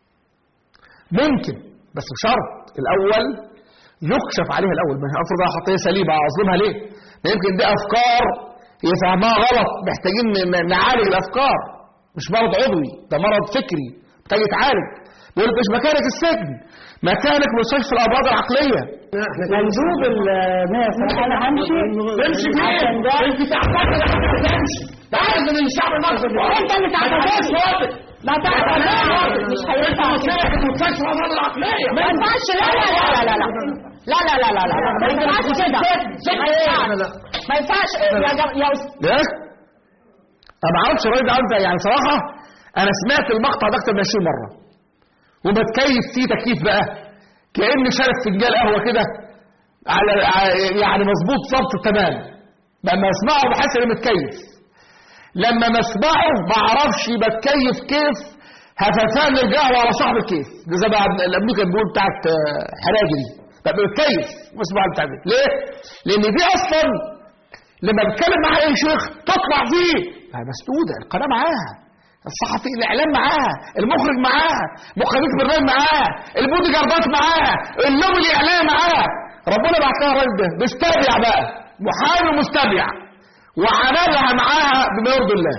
ممكن بس بشرط الاول يكشف عليها الاول. ما افرض انا حطيها سليمه اظلمها ليه؟ ده يمكن دي افكار يفهمها غلط، محتاجين نعالج الافكار. مش مرض عضوي، ده مرض فكري محتاج يتعالج. بقول مش مكانك السجن، مكانك مستشفى الامراض العقليه. منسوب الناس انا همشي. تمشي فين؟ انت تعتقد انك تمشي. تعال من الشعب المصري. انت اللي تعتقد ما تعتقد مش هينفع مستشفى الامراض العقليه. ما ينفعش. لا لا لا لا لا لا لا لا لا لا ما ينفعش كده. ما ينفعش يا يا ليه؟ انا ما اعرفش الراجل ده عامل يعني صراحه. انا سمعت المقطع ده اكتر من عشرين مره وبتكيف فيه تكييف بقى كأني شارب فنجان قهوه كده على يعني مظبوط ظبط تمام. لما اسمعه بحس اني متكيف، لما ما اسمعه ما اعرفش بتكيف كيف هفتان القهوه على صاحب الكيف. ده زي ما الامريكا بيقول بتاعت حراجي دي ببقى متكيف واسمع بتاع دي. ليه؟ لان دي اصلا لما بتكلم مع اي شيخ تطلع فيه مسدوده، القناه معاها، الصحفي الاعلام معاها، المخرج معاها، مخرجات البرنامج معاها، البودي جاردات معاها، اللوبي الاعلامي معاها. ربنا بعت لها الراجل ده مستبيع بقى، محامي مستبيع، وعملها معاها بما يرضي الله.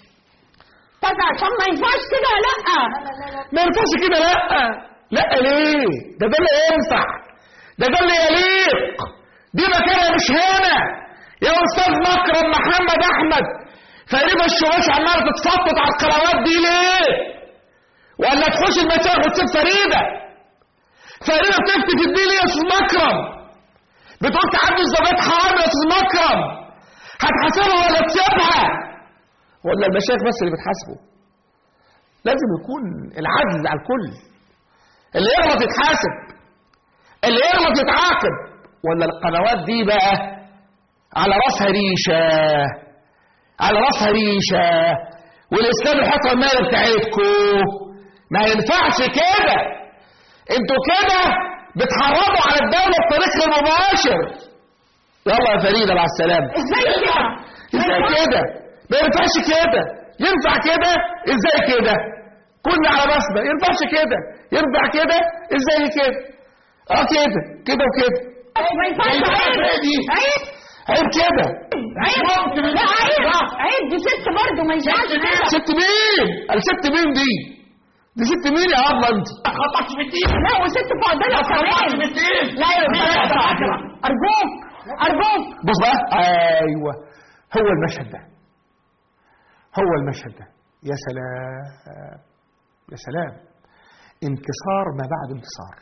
طب عشان ما ينفعش كده. لا ما ينفعش كده. لا لا ليه؟ ده ده اللي ينفع، ده ده اللي يليق. دي مكانها مش هنا يا استاذ مكرم محمد احمد. فريدة الشواش عماله تتفطط على القنوات دي ليه؟ ولا تخش المشايخ وتسيب فريده؟ فريده بتفتي في الدين ليه يا استاذ مكرم؟ بتقول تعدي الزوجات حرام يا استاذ مكرم، هتحاسبها ولا تسيبها؟ ولا المشايخ بس اللي بتحاسبه؟ لازم يكون العدل على الكل. اللي يغلط يتحاسب، اللي يغلط يتعاقب. ولا القنوات دي بقى على راسها ريشه، على راسها ريشه، والاسلام الحكم المالي بتاعتكم. ما ينفعش كده. انتوا كده بتحرضوا على الدوله بطريق مباشر. يلا يا فريده مع السلامه. ازاي كده؟ ازاي كده؟ ما ينفعش كده. ينفع كده؟ ازاي كده؟ كل على بسمه. ينفعش كده. ينفع كده؟ ازاي كده؟ اه كده كده وكده. ما ينفعش. عيب عيب عيب كده. عيب لا عيب عيب. دي ست برضه ما ينفعش كده. ست مين؟ قال ست مين دي؟ دي ست مين يا عبله انت؟ خطأت في الدين. لا وست فاضله كمان. في الدين. لا يا ارجوك ارجوك. بص بقى، ايوه هو المشهد ده، هو المشهد ده. يا سلام يا سلام. انكسار ما بعد انتصار،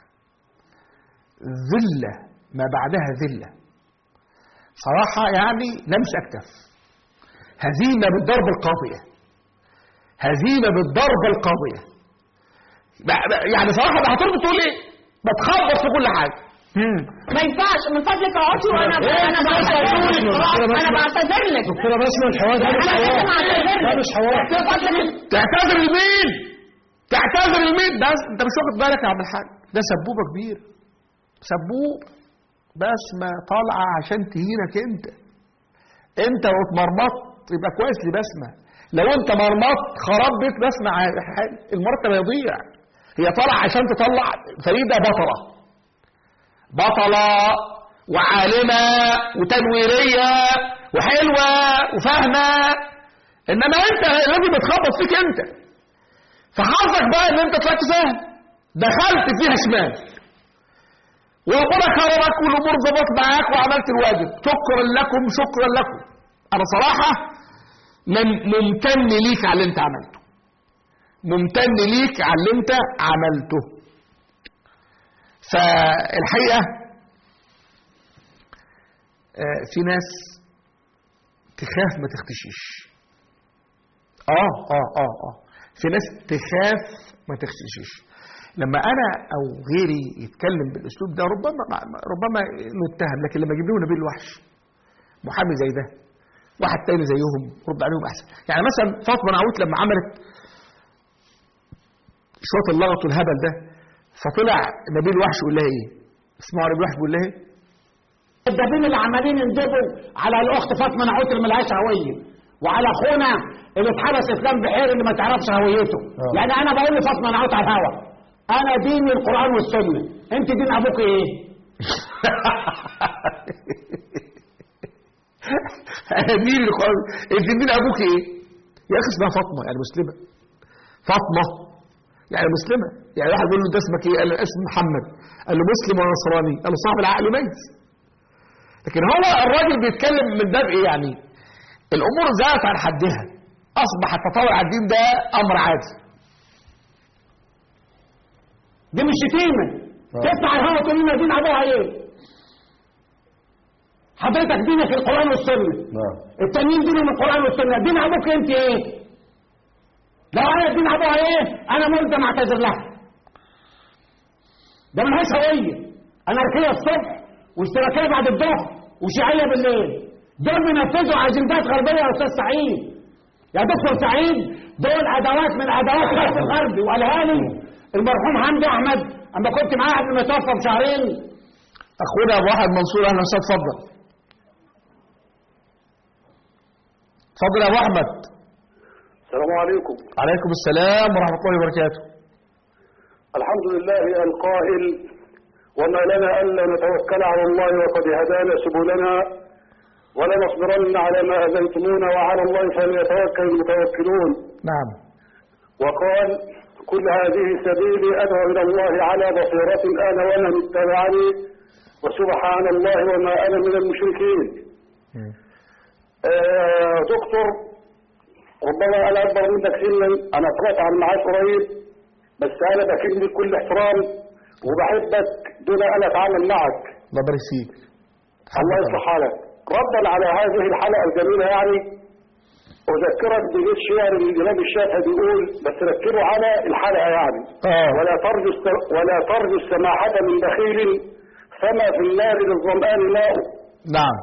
ذله ما بعدها ذله. صراحه يعني لمس اكتف. هزيمه بالضرب القاضيه، هزيمه بالضربه القاضيه. يعني صراحه بقى هتربط تقول ايه؟ بتخبط في كل حاجه. ما ينفعش. من فضلك اقعدي وانا انا بعتذر انا بعتذر لك. دكتوره بسمه الحوار ده مش حوار، ده مش حوار. تعتذر لمين؟ تعتذر لمين؟ ده انت مش واخد بالك يا عم الحاج، ده سبوبه كبير، سبوب. بس ما طالعه عشان تهينك انت، انت واتمرمطت يبقى كويس لبسمة، لو انت مرمطت خراب بيت بسمة المرتب هيضيع. هي طالعة عشان تطلع فريدة بطلة بطلة وعالمة وتنويرية وحلوة وفاهمة، انما انت لازم بتخبط فيك انت. فحظك بقى ان انت طلعت فاهم، دخلت فيها شمال وربنا كرمك والامور ظبط معاك وعملت الواجب، شكرا لكم شكرا لكم. انا صراحة ممتن ليك على اللي انت عملته، ممتن ليك على اللي انت عملته. فالحقيقة في ناس تخاف ما تختشيش. اه اه اه اه في ناس تخاف ما تختشيش. لما انا او غيري يتكلم بالاسلوب ده ربما ربما نتهم، لكن لما اجيب لهم نبيل الوحش محامي زي ده واحد تاني زيهم رد عليهم احسن. يعني مثلا فاطمه نعوت لما عملت شويه اللغط والهبل ده، فطلع نبيل الوحش يقول لها ايه؟ اسمعوا نبيل الوحش بيقول لها ايه؟ الدبين اللي عمالين يندبوا على الاخت فاطمه نعوت اللي ملهاش هويه، وعلى اخونا اللي اتحبس اسلام بحير اللي ما تعرفش هويته. أوه. يعني انا بقول لفاطمه نعوت على الهوا، انا ديني القران والسنه، انت دين ابوك ايه؟ دين القران، انت دين ابوك ايه؟ يا اخي اسمها فاطمه يعني مسلمه، فاطمه يعني مسلمه. يعني واحد بيقول له انت اسمك ايه؟ قال له اسم محمد، قال له مسلم ولا نصراني؟ قال له صاحب العقل ميت. لكن هو الراجل بيتكلم من باب ايه؟ يعني الامور زادت عن حدها، اصبح التطاول على الدين ده امر عادي. دي مش شتيمه تطلع الهوا تقول لنا دين ابوها ايه؟ حضرتك دينك القران والسنه، التانيين دينهم القران والسنه، دين ابوك انت ايه؟ لو انا دين ابوها ايه انا ملزم اعتذر لها. ده ملهاش هويه، اناركيه الصبح واشتراكيه بعد الظهر وشيعيه بالليل. دول بينفذوا اجندات غربيه يا استاذ سعيد، يا دكتور سعيد. دول ادوات من ادوات الغرب الغربي. وقالها لي المرحوم حمدي احمد اما كنت معاه قبل ما يتوفى بشهرين. اخونا ابو واحد منصور اهلا وسهلا. اتفضل اتفضل يا ابو احمد. السلام عليكم. عليكم السلام ورحمه الله وبركاته. الحمد لله القائل وما لنا الا نتوكل على الله وقد هدانا سبلنا ولنصبرن على ما اذيتمونا وعلى الله فليتوكل المتوكلون. نعم. وقال كل هذه سبيلي ادعو الى الله على بصيرة انا ومن اتبعني وسبحان الله وما انا من المشركين. آه دكتور ربما انا اكبر منك سنا، انا طلعت على المعاش قريب، بس انا بكلمك بكل احترام وبحبك دون ان اتعامل معك. الله يبارك فيك. الله يصلح حالك. ردا على هذه الحلقه الجميله يعني اذكرك ببيت شعر الامام الشافعي بيقول، بس ركزوا على الحلقه يعني. آه. ولا ترجو ولا ترجو السماحه من بخيل فما في النار للظمآن ماء. نعم.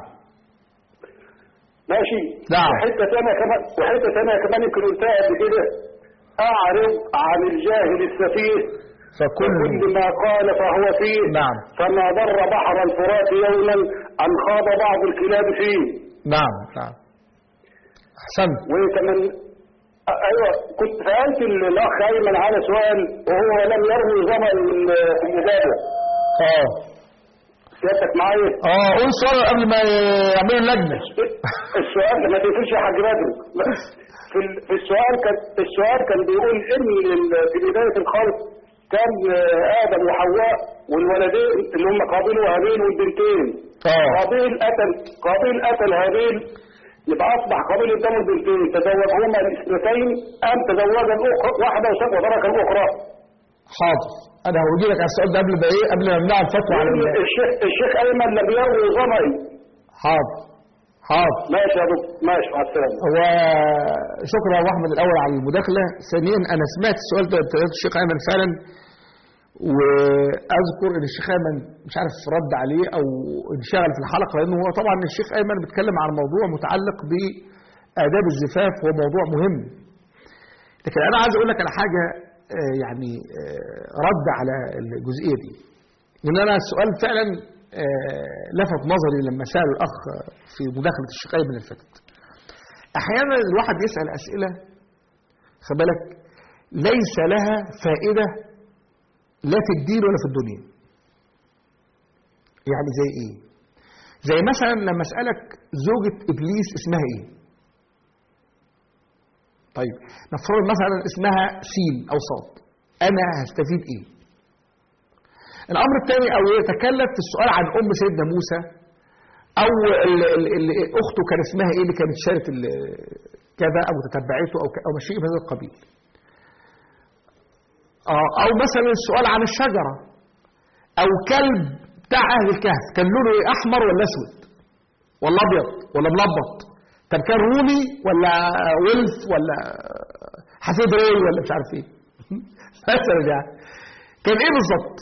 ماشي. نعم. وحته ثانيه كمان وحته ثانيه كمان يمكن قلتها قبل كده، اعرض عن الجاهل السفيه فكل ما قال فهو فيه. نعم. فما ضر بحر الفرات يوما ان خاض بعض الكلاب فيه. نعم نعم احسنت. وكمان ايوه كنت سالت الاخ ايمن على سؤال وهو لم يروي زمن الاجابه. اه سيادتك معايا؟ اه قول سؤال قبل ما يعملوا اللجنه. السؤال ما تقفلش يا حاج بدر. في في السؤال كان السؤال كان بيقول ان في بدايه الخلق كان ادم وحواء والولدين اللي هم قابيل وهابيل والبنتين. اه قابيل قتل قابيل قتل هابيل، يبقى اصبح قابيل قدامه البنتين، تزوجهما الاثنتين ام تزوج الاخرى واحده وترك الاخرى؟ حاضر انا هقول لك على السؤال ده قبل ما ايه قبل ما نمنع الفتوى على الشيخ الشيخ ايمن لم يروي ظمئي. حاضر حاضر ماشي يا دكتور ماشي مع السلامه. هو شكرا يا ابو احمد الاول على المداخله. ثانيا انا سمعت السؤال ده بتاع الشيخ ايمن فعلا، واذكر ان الشيخ ايمن مش عارف رد عليه او انشغل في الحلقه، لانه هو طبعا الشيخ ايمن بيتكلم عن موضوع متعلق باداب الزفاف وهو موضوع مهم. لكن انا عايز اقول لك على حاجه يعني رد على الجزئيه دي، لان انا السؤال فعلا آه لفت نظري لما سأل الأخ في مداخلة الشقاية من الفكت. أحيانا الواحد يسأل أسئلة خد بالك ليس لها فائدة لا في الدين ولا في الدنيا. يعني زي إيه؟ زي مثلا لما أسألك زوجة إبليس اسمها إيه؟ طيب نفترض مثلا اسمها سين أو صاد، أنا هستفيد إيه؟ الأمر الثاني أو يتكلم في السؤال عن أم سيدنا موسى أو اللي أخته كان اسمها إيه اللي كانت شارت كذا أو تتبعته أو أو شيء من هذا القبيل. أو مثلا السؤال عن الشجرة أو كلب بتاع أهل الكهف كان لونه إيه، أحمر ولا أسود ولا أبيض ولا ملبط؟ طب كان رومي ولا ويلف ولا حفيد روي ولا مش عارف إيه؟ مثلا يعني كان إيه بالظبط؟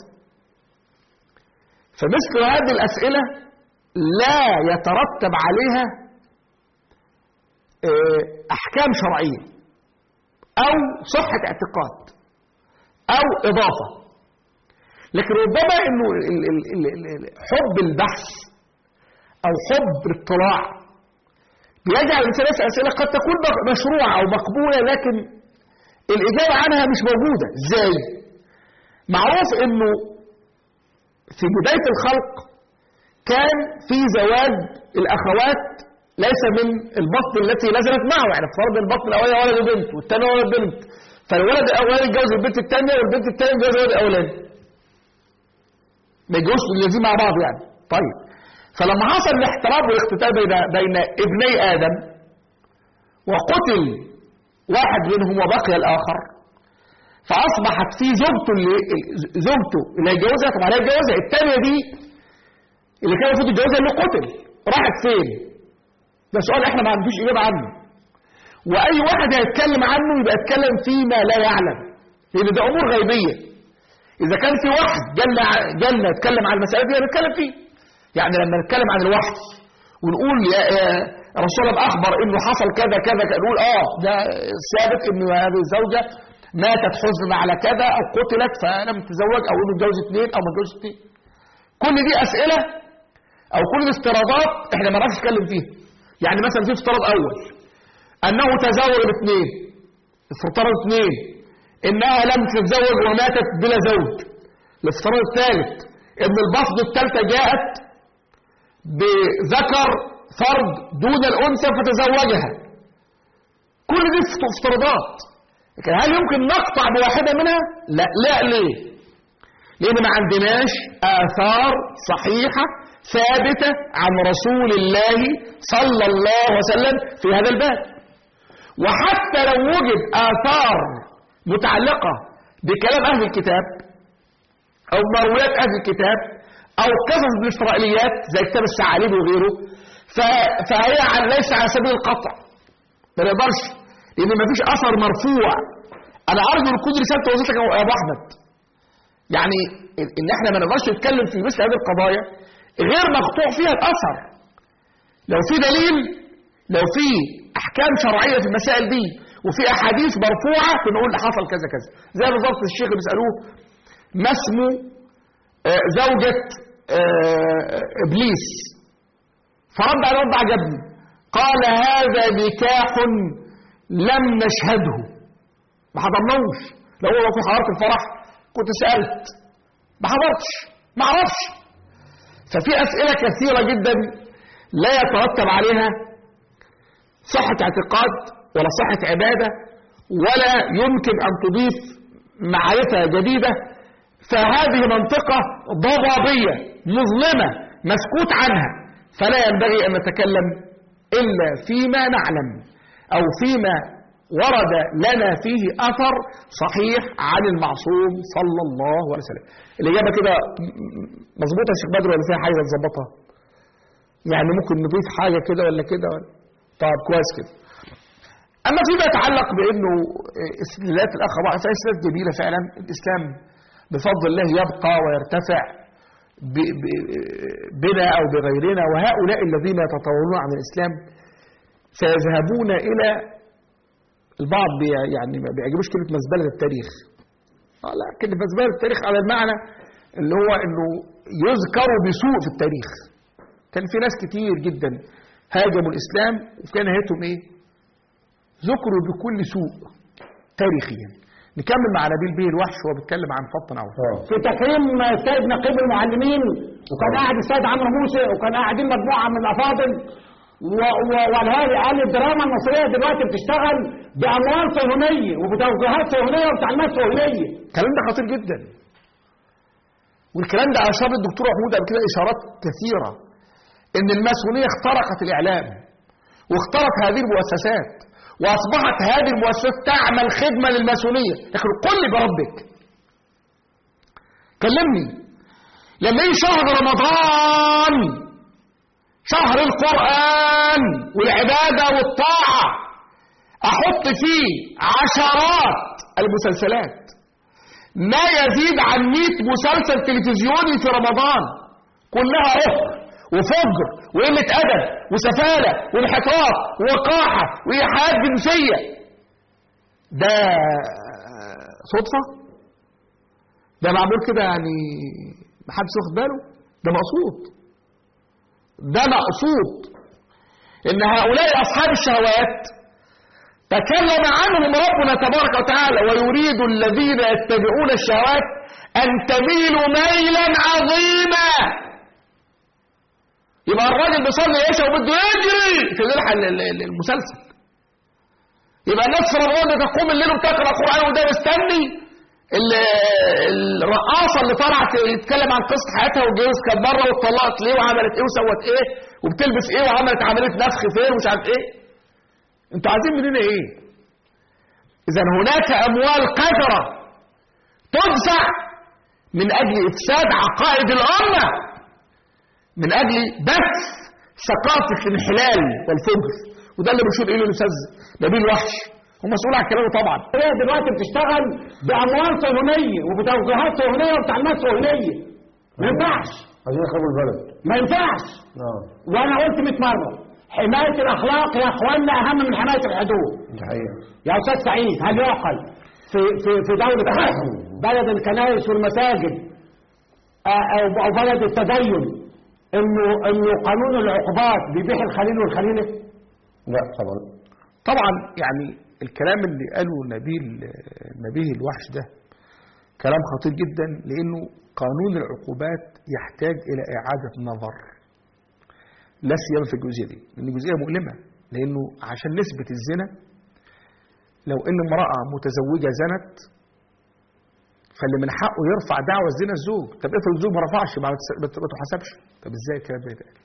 فمثل هذه الأسئلة لا يترتب عليها أحكام شرعية أو صحة اعتقاد أو إضافة، لكن ربما إنه حب البحث أو حب الاطلاع بيجعل الإنسان يسأل أسئلة قد تكون مشروعة أو مقبولة لكن الإجابة عنها مش موجودة. إزاي؟ معروف إنه في بداية الخلق كان في زواج الأخوات ليس من البطن التي نزلت معه، يعني فرض البطن الأولاني ولد وبنت والثاني ولد بنت، فالولد الأولاني يتجوز البنت الثانية والبنت الثانية يتجوز الولد الأولاني، ما يتجوزش الاثنين مع بعض يعني. طيب فلما حصل الاحتراب والاختلاف بين بين ابني آدم وقتل واحد منهم وبقي الآخر، فأصبحت في زوجته اللي زوجته اللي هيتجوزها طبعا هيتجوزها الثانية دي اللي كان المفروض يتجوزها اللي قتل راحت فين؟ ده سؤال احنا ما عندوش إجابة عنه، وأي واحد هيتكلم عنه يبقى يتكلم فيما لا يعلم، لأن ده أمور غيبية. إذا كان في واحد جالنا جالنا يتكلم عن المسألة دي هنتكلم فيه. يعني لما نتكلم عن الوحي ونقول يا رسول الله أخبر إنه حصل كذا كذا نقول آه ده ثابت إنه هذه الزوجة ماتت حزنا على كذا أو قتلت فلم تزوج أو إنه اتجوز اثنين أو ما اتجوز اثنين. كل دي أسئلة أو كل دي افتراضات إحنا ما نعرفش نتكلم فيها. يعني مثلا في افتراض أول أنه تزوج باثنين، افتراض اثنين إنها لم تتزوج وماتت بلا زوج، الافتراض الثالث إن البفض الثالثة جاءت بذكر فرد دون الأنثى فتزوجها. كل دي افتراضات، لكن هل يمكن نقطع بواحدة منها؟ لا. لا ليه؟ لأن ما عندناش آثار صحيحة ثابتة عن رسول الله صلى الله عليه وسلم في هذا الباب. وحتى لو وجد آثار متعلقة بكلام أهل الكتاب أو مرويات أهل الكتاب أو قصص بالإسرائيليات زي كتاب الثعالبي وغيره، فهي ليس على سبيل القطع، ما نقدرش، لأن ما فيش أثر مرفوع. أنا أرجو أن تكون رسالة وصلت لك يا أبو أحمد، يعني إن إحنا ما نقدرش نتكلم في مثل هذه القضايا غير مقطوع فيها الأثر. لو في دليل، لو في أحكام شرعية في المسائل دي وفي أحاديث مرفوعة فنقول حصل كذا كذا. زي بالضبط الشيخ اللي بيسألوه ما اسمه زوجة إبليس، فرد على رد عجبني قال هذا نكاح لم نشهده، ما حضرناهوش. لو هو في حضرت الفرح كنت سألت، ما حضرتش، ما اعرفش. ففي أسئلة كثيرة جدا لا يترتب عليها صحة اعتقاد ولا صحة عبادة ولا يمكن أن تضيف معرفة جديدة. فهذه منطقة ضبابية مظلمة مسكوت عنها، فلا ينبغي أن نتكلم إلا فيما نعلم أو فيما ورد لنا فيه أثر صحيح عن المعصوم صلى الله عليه وسلم. الإجابة كده مظبوطة يا شيخ بدر ولا فيها حاجة نظبطها؟ يعني ممكن نضيف حاجة كده ولا كده ولا؟ طب كويس كده. أما فيما يتعلق بأنه استدلالات الأخ فهي استدلالات جميلة فعلا. الإسلام بفضل الله يبقى ويرتفع بنا أو بغيرنا، وهؤلاء الذين يتطاولون عن الإسلام سيذهبون إلى البعض يعني ما بيعجبوش كلمة مزبلة التاريخ. لا، كلمة مزبلة التاريخ على المعنى اللي هو إنه يذكر بسوء في التاريخ. كان في ناس كتير جدا هاجموا الإسلام وكان نهايتهم إيه؟ ذكروا بكل سوء تاريخيا. نكمل مع نبيل بيه الوحش وهو بيتكلم عن فضل عوف. في تكريم السيد نقيب المعلمين، وكان قاعد السيد عمرو موسى، وكان قاعدين مجموعه من الافاضل، والهادي قال الدراما المصريه دلوقتي بتشتغل باموال صهيونيه وبتوجيهات صهيونيه وبتعليمات صهيونيه. الكلام ده خطير جدا. والكلام ده اشار الدكتور محمود قبل كده اشارات كثيره ان الماسونيه اخترقت الاعلام واخترقت هذه المؤسسات، واصبحت هذه المؤسسات تعمل خدمه للماسونيه. لكن قل لي بربك، كلمني لما يجي شهر رمضان، شهر القران والعباده والطاعه، احط فيه عشرات المسلسلات، ما يزيد عن مئة مسلسل تلفزيوني في رمضان، كلها أخر وفجر وقلة أدب وسفالة وانحطاط ووقاحة وإيحاءات جنسية. ده صدفة؟ ده معمول كده يعني محدش واخد باله؟ ده مقصود. ده مقصود إن هؤلاء أصحاب الشهوات تكلم عنهم ربنا تبارك وتعالى، ويريد الذين يتبعون الشهوات أن تميلوا ميلا عظيما. يبقى الراجل بيصلي يعيشه وبده يجري في يلحق المسلسل. يبقى الناس في رمضان بتقوم الليل وتقرا قرآن وده مستني الرقاصة اللي طلعت يتكلم عن قصة حياتها وجوز كانت بره واتطلقت ليه وعملت ايه وسوت ايه وبتلبس ايه وعملت عملية نفخ فين ومش عارف ايه. انتوا عايزين مننا ايه؟ اذا هناك اموال قذرة تدفع من اجل افساد عقائد الامة، من اجل بث ثقافة الانحلال والفجر، وده اللي بنشوف ايه الاستاذ نبيل وحش ومسؤول عن كلامه طبعا. هي دلوقتي بتشتغل باموال صهيونيه وبتوجيهات صهيونيه وبتعليمات صهيونيه. ما ينفعش. عايزين يخربوا البلد. ما ينفعش. اه. وانا قلت مئة مره حمايه الاخلاق يا اخواننا اهم من حمايه الحدود. دي حقيقه. يا استاذ سعيد، هل يعقل في في في دوله بلد الكنائس والمساجد او بلد التدين انه انه قانون العقوبات بيبيح الخليل والخليله؟ لا طبعا. طبعا يعني الكلام اللي قاله نبيل نبيه الوحش ده كلام خطير جدا، لانه قانون العقوبات يحتاج الى اعاده نظر، لا سيما في الجزئيه دي، لان الجزئيه مؤلمه. لانه عشان نثبت الزنا، لو ان امراه متزوجه زنت فاللي من حقه يرفع دعوى الزنا الزوج. طب افرض الزوج ما رفعش ما تحسبش، طب ازاي الكلام ده يتقال؟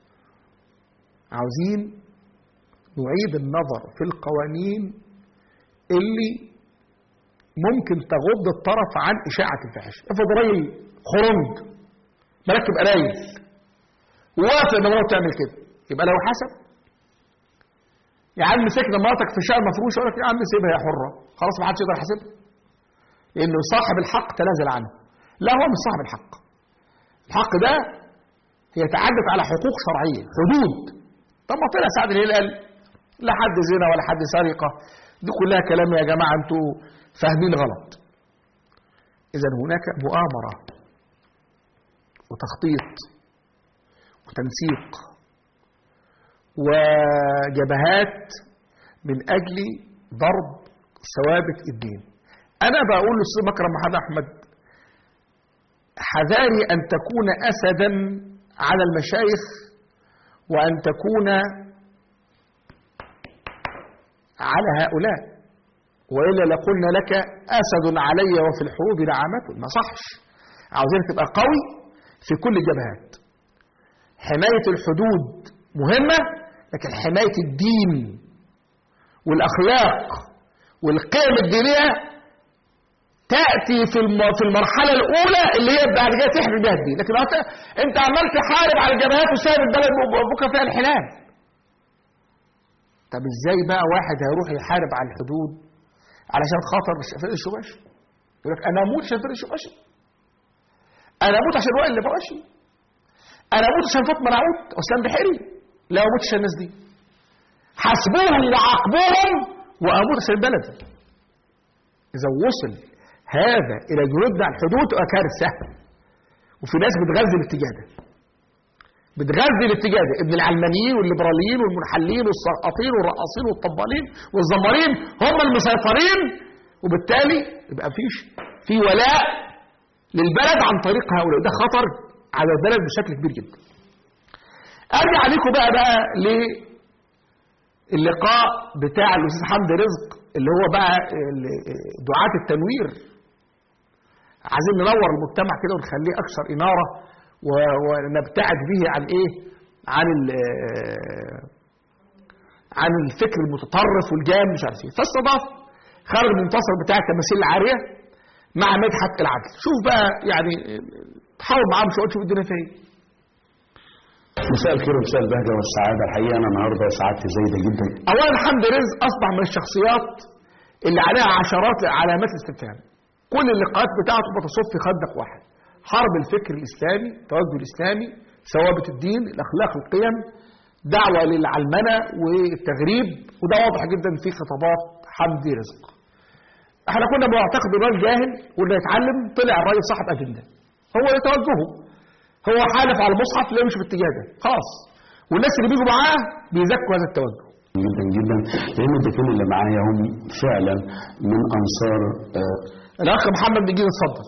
عاوزين نعيد النظر في القوانين اللي ممكن تغض الطرف عن إشاعة الفاحشة. افرض راجل خرنج مركب قرايل ووافق ان مراته تعمل كده، يبقى لو حسب يا عم مسكنا مراتك في شقه مفروشه، يقول لك يا عم سيبها يا حره، خلاص ما حدش يقدر يحاسبها، لانه صاحب الحق تنازل عنه. لا، هو مش صاحب الحق. الحق ده هي تعدت على حقوق شرعيه، حدود. طب ما طلع سعد الهلال لا حد زنا ولا حد سرقه، دي كلها كلام يا جماعه انتوا فاهمين غلط. اذا هناك مؤامره وتخطيط وتنسيق وجبهات من اجل ضرب ثوابت الدين. انا بقول للاستاذ مكرم محمد احمد حذاري ان تكون اسدا على المشايخ، وان تكون على هؤلاء، والا لقلنا لك اسد علي وفي الحروب نعمه. ما صحش. عاوزين تبقى قوي في كل الجبهات. حمايه الحدود مهمه، لكن حمايه الدين والاخلاق والقيم الدينيه تاتي في في المرحله الاولى اللي هي بعد كده تحمي بها الدين. لكن انت عمال تحارب على الجبهات وسايب البلد بكره فيها انحلال. طب ازاي بقى واحد هيروح يحارب على الحدود علشان خاطر فريق الشباشي؟ يقول لك انا اموت عشان فريق الشباشي، انا اموت عشان وائل البراشي، انا اموت عشان فاطمه نعود وسام بحيري. لا اموت عشان الناس دي، حاسبوهم وعاقبوهم واموت عشان بلدي. اذا وصل هذا الى جنودنا على الحدود تبقى كارثه، وفي ناس بتغذي الاتجاه ده، بتغذي الاتجاه ده. ابن العلمانيين والليبراليين والمنحلين والسقاطين والرقاصين والطبالين والزمارين هم المسيطرين، وبالتالي يبقى فيش في ولاء للبلد عن طريق هؤلاء. ده خطر على البلد بشكل كبير جدا. ارجع عليكم بقى بقى للقاء بتاع الاستاذ حمدي رزق اللي هو بقى دعاة التنوير. عايزين ننور المجتمع كده ونخليه اكثر اناره ونبتعد به عن ايه؟ عن عن الفكر المتطرف والجام مش عارف ايه. فاستضاف خالد منتصر بتاع التماثيل العاريه مع مدحت العدل. شوف بقى يعني تحاول معاهم شويه تشوف الدنيا فيها ايه. مساء الخير ومساء البهجه والسعاده. الحقيقه انا النهارده سعادتي زايده جدا. اولا حمدي رزق اصبح من الشخصيات اللي عليها عشرات علامات الاستفهام. كل اللقاءات بتاعته بتصب في خندق واحد: حرب الفكر الاسلامي، التوجه الاسلامي، ثوابت الدين، الاخلاق، القيم، دعوه للعلمنه والتغريب. وده واضح جدا في خطابات حمدي رزق. احنا كنا بنعتقد الراجل جاهل واللي يتعلم، طلع الراجل صاحب اجنده. هو اللي توجهه، هو حالف على المصحف لا مش في الاتجاه ده خلاص، والناس اللي بيجوا معاه بيزكوا هذا التوجه جدا جدا، لان الدكتور اللي معايا هم فعلا من انصار. آه الاخ محمد بيجي اتفضل.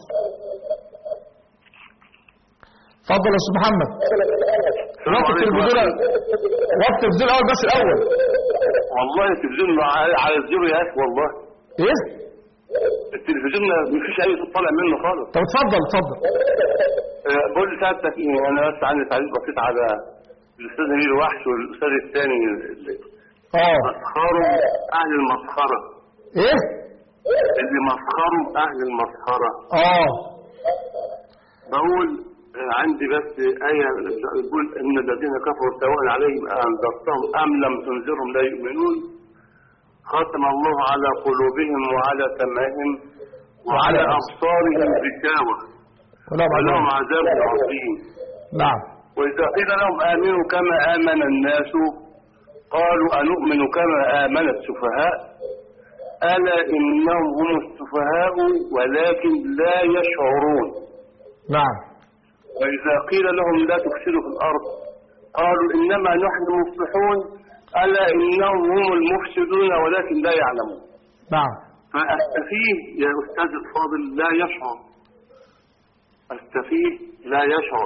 اتفضل يا استاذ محمد. وقت التلفزيون، وقت التلفزيون الاول بس الاول. والله التلفزيون على الزيرو يا اخي والله. ايه؟ التلفزيون مفيش اي صوت طالع منه خالص. طب اتفضل اتفضل. أه بقول لسعادتك ايه، انا بس عندي تعليق بسيط على الاستاذ نبيل وحش والاستاذ الثاني اللي اه مسخروا اهل المسخره. ايه؟ اللي مسخروا اهل المسخره. اه بقول عندي بس آية بتقول إن الذين كفروا سواء عليهم أنذرتهم أم لم تنذرهم لا يؤمنون، ختم الله على قلوبهم وعلى سمعهم وعلى أبصارهم غشاوة ولهم عذاب عظيم. نعم. وإذا قيل لهم آمنوا كما آمن الناس قالوا أنؤمن كما آمن السفهاء ألا إنهم هم السفهاء ولكن لا يشعرون. نعم. وإذا قيل لهم لا تفسدوا في الأرض قالوا إنما نحن مصلحون ألا إنهم هم المفسدون ولكن لا يعلمون. نعم. فالسفيه يا أستاذ الفاضل لا يشعر، السفيه لا يشعر.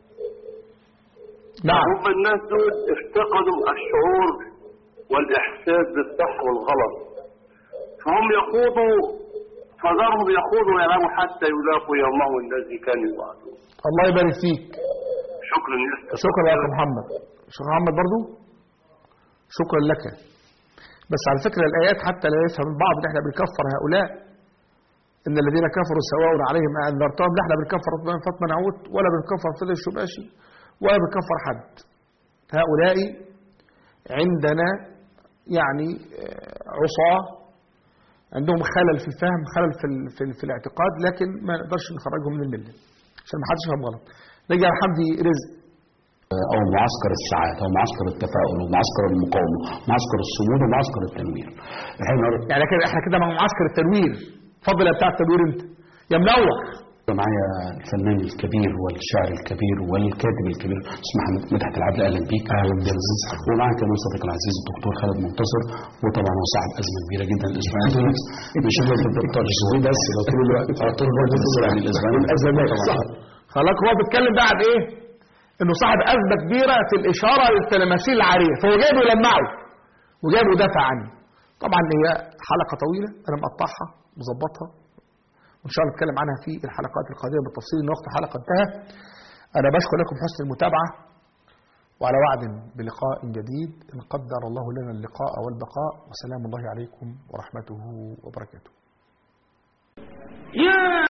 نعم. هم الناس دول افتقدوا الشعور والإحساس بالصح والغلط، فهم يخوضوا فذرهم يخوضوا ويلعبوا حتى يلاقوا يومهم الذي كانوا يوعدون. الله يبارك فيك. شكرا يا استاذ. شكرا يا اخي محمد. شكرا محمد برضو. شكرا لك. بس على فكره الايات حتى لا يفهم البعض ان احنا بنكفر هؤلاء، ان الذين كفروا سواء عليهم انذرتهم. لا احنا بنكفر فاطمه نعود ولا بنكفر فضل الشباشي ولا بنكفر حد. هؤلاء عندنا يعني عصاه عندهم خلل في الفهم، خلل في في, في الاعتقاد، لكن ما نقدرش نخرجهم من المله عشان ما حدش يفهم غلط. نرجع لحمدي رزق. او معسكر السعاده او معسكر التفاؤل ومعسكر المقاومه ومعسكر الصمود ومعسكر التنوير. يعني كده احنا كده مع معسكر التنوير. اتفضل يا بتاع التنوير انت يا منور. معايا الفنان الكبير والشاعر الكبير والكاتب الكبير اسمه مدحت العدل. اهلا بيك. اهلا بيك. ومعاك كمان صديقي العزيز الدكتور خالد منتصر، وطبعا هو صاحب ازمه كبيره جدا الاسبوعين دول. مش هو الدكتور الزوي بس لو طول الوقت طول الوقت يعني الاسبوعين الازمات طبعا. خلاص هو بيتكلم بقى عن ايه؟ انه صاحب ازمه كبيره في الاشاره للتماثيل العاريه، فهو جايبه يلمعه وجايبه يدافع عنه. طبعا هي حلقه طويله انا مقطعها مظبطها وان شاء الله نتكلم عنها في الحلقات القادمه بالتفصيل، ان وقت الحلقه انتهى. انا بشكر لكم حسن المتابعه وعلى وعد بلقاء جديد ان قدر الله لنا اللقاء والبقاء، وسلام الله عليكم ورحمته وبركاته.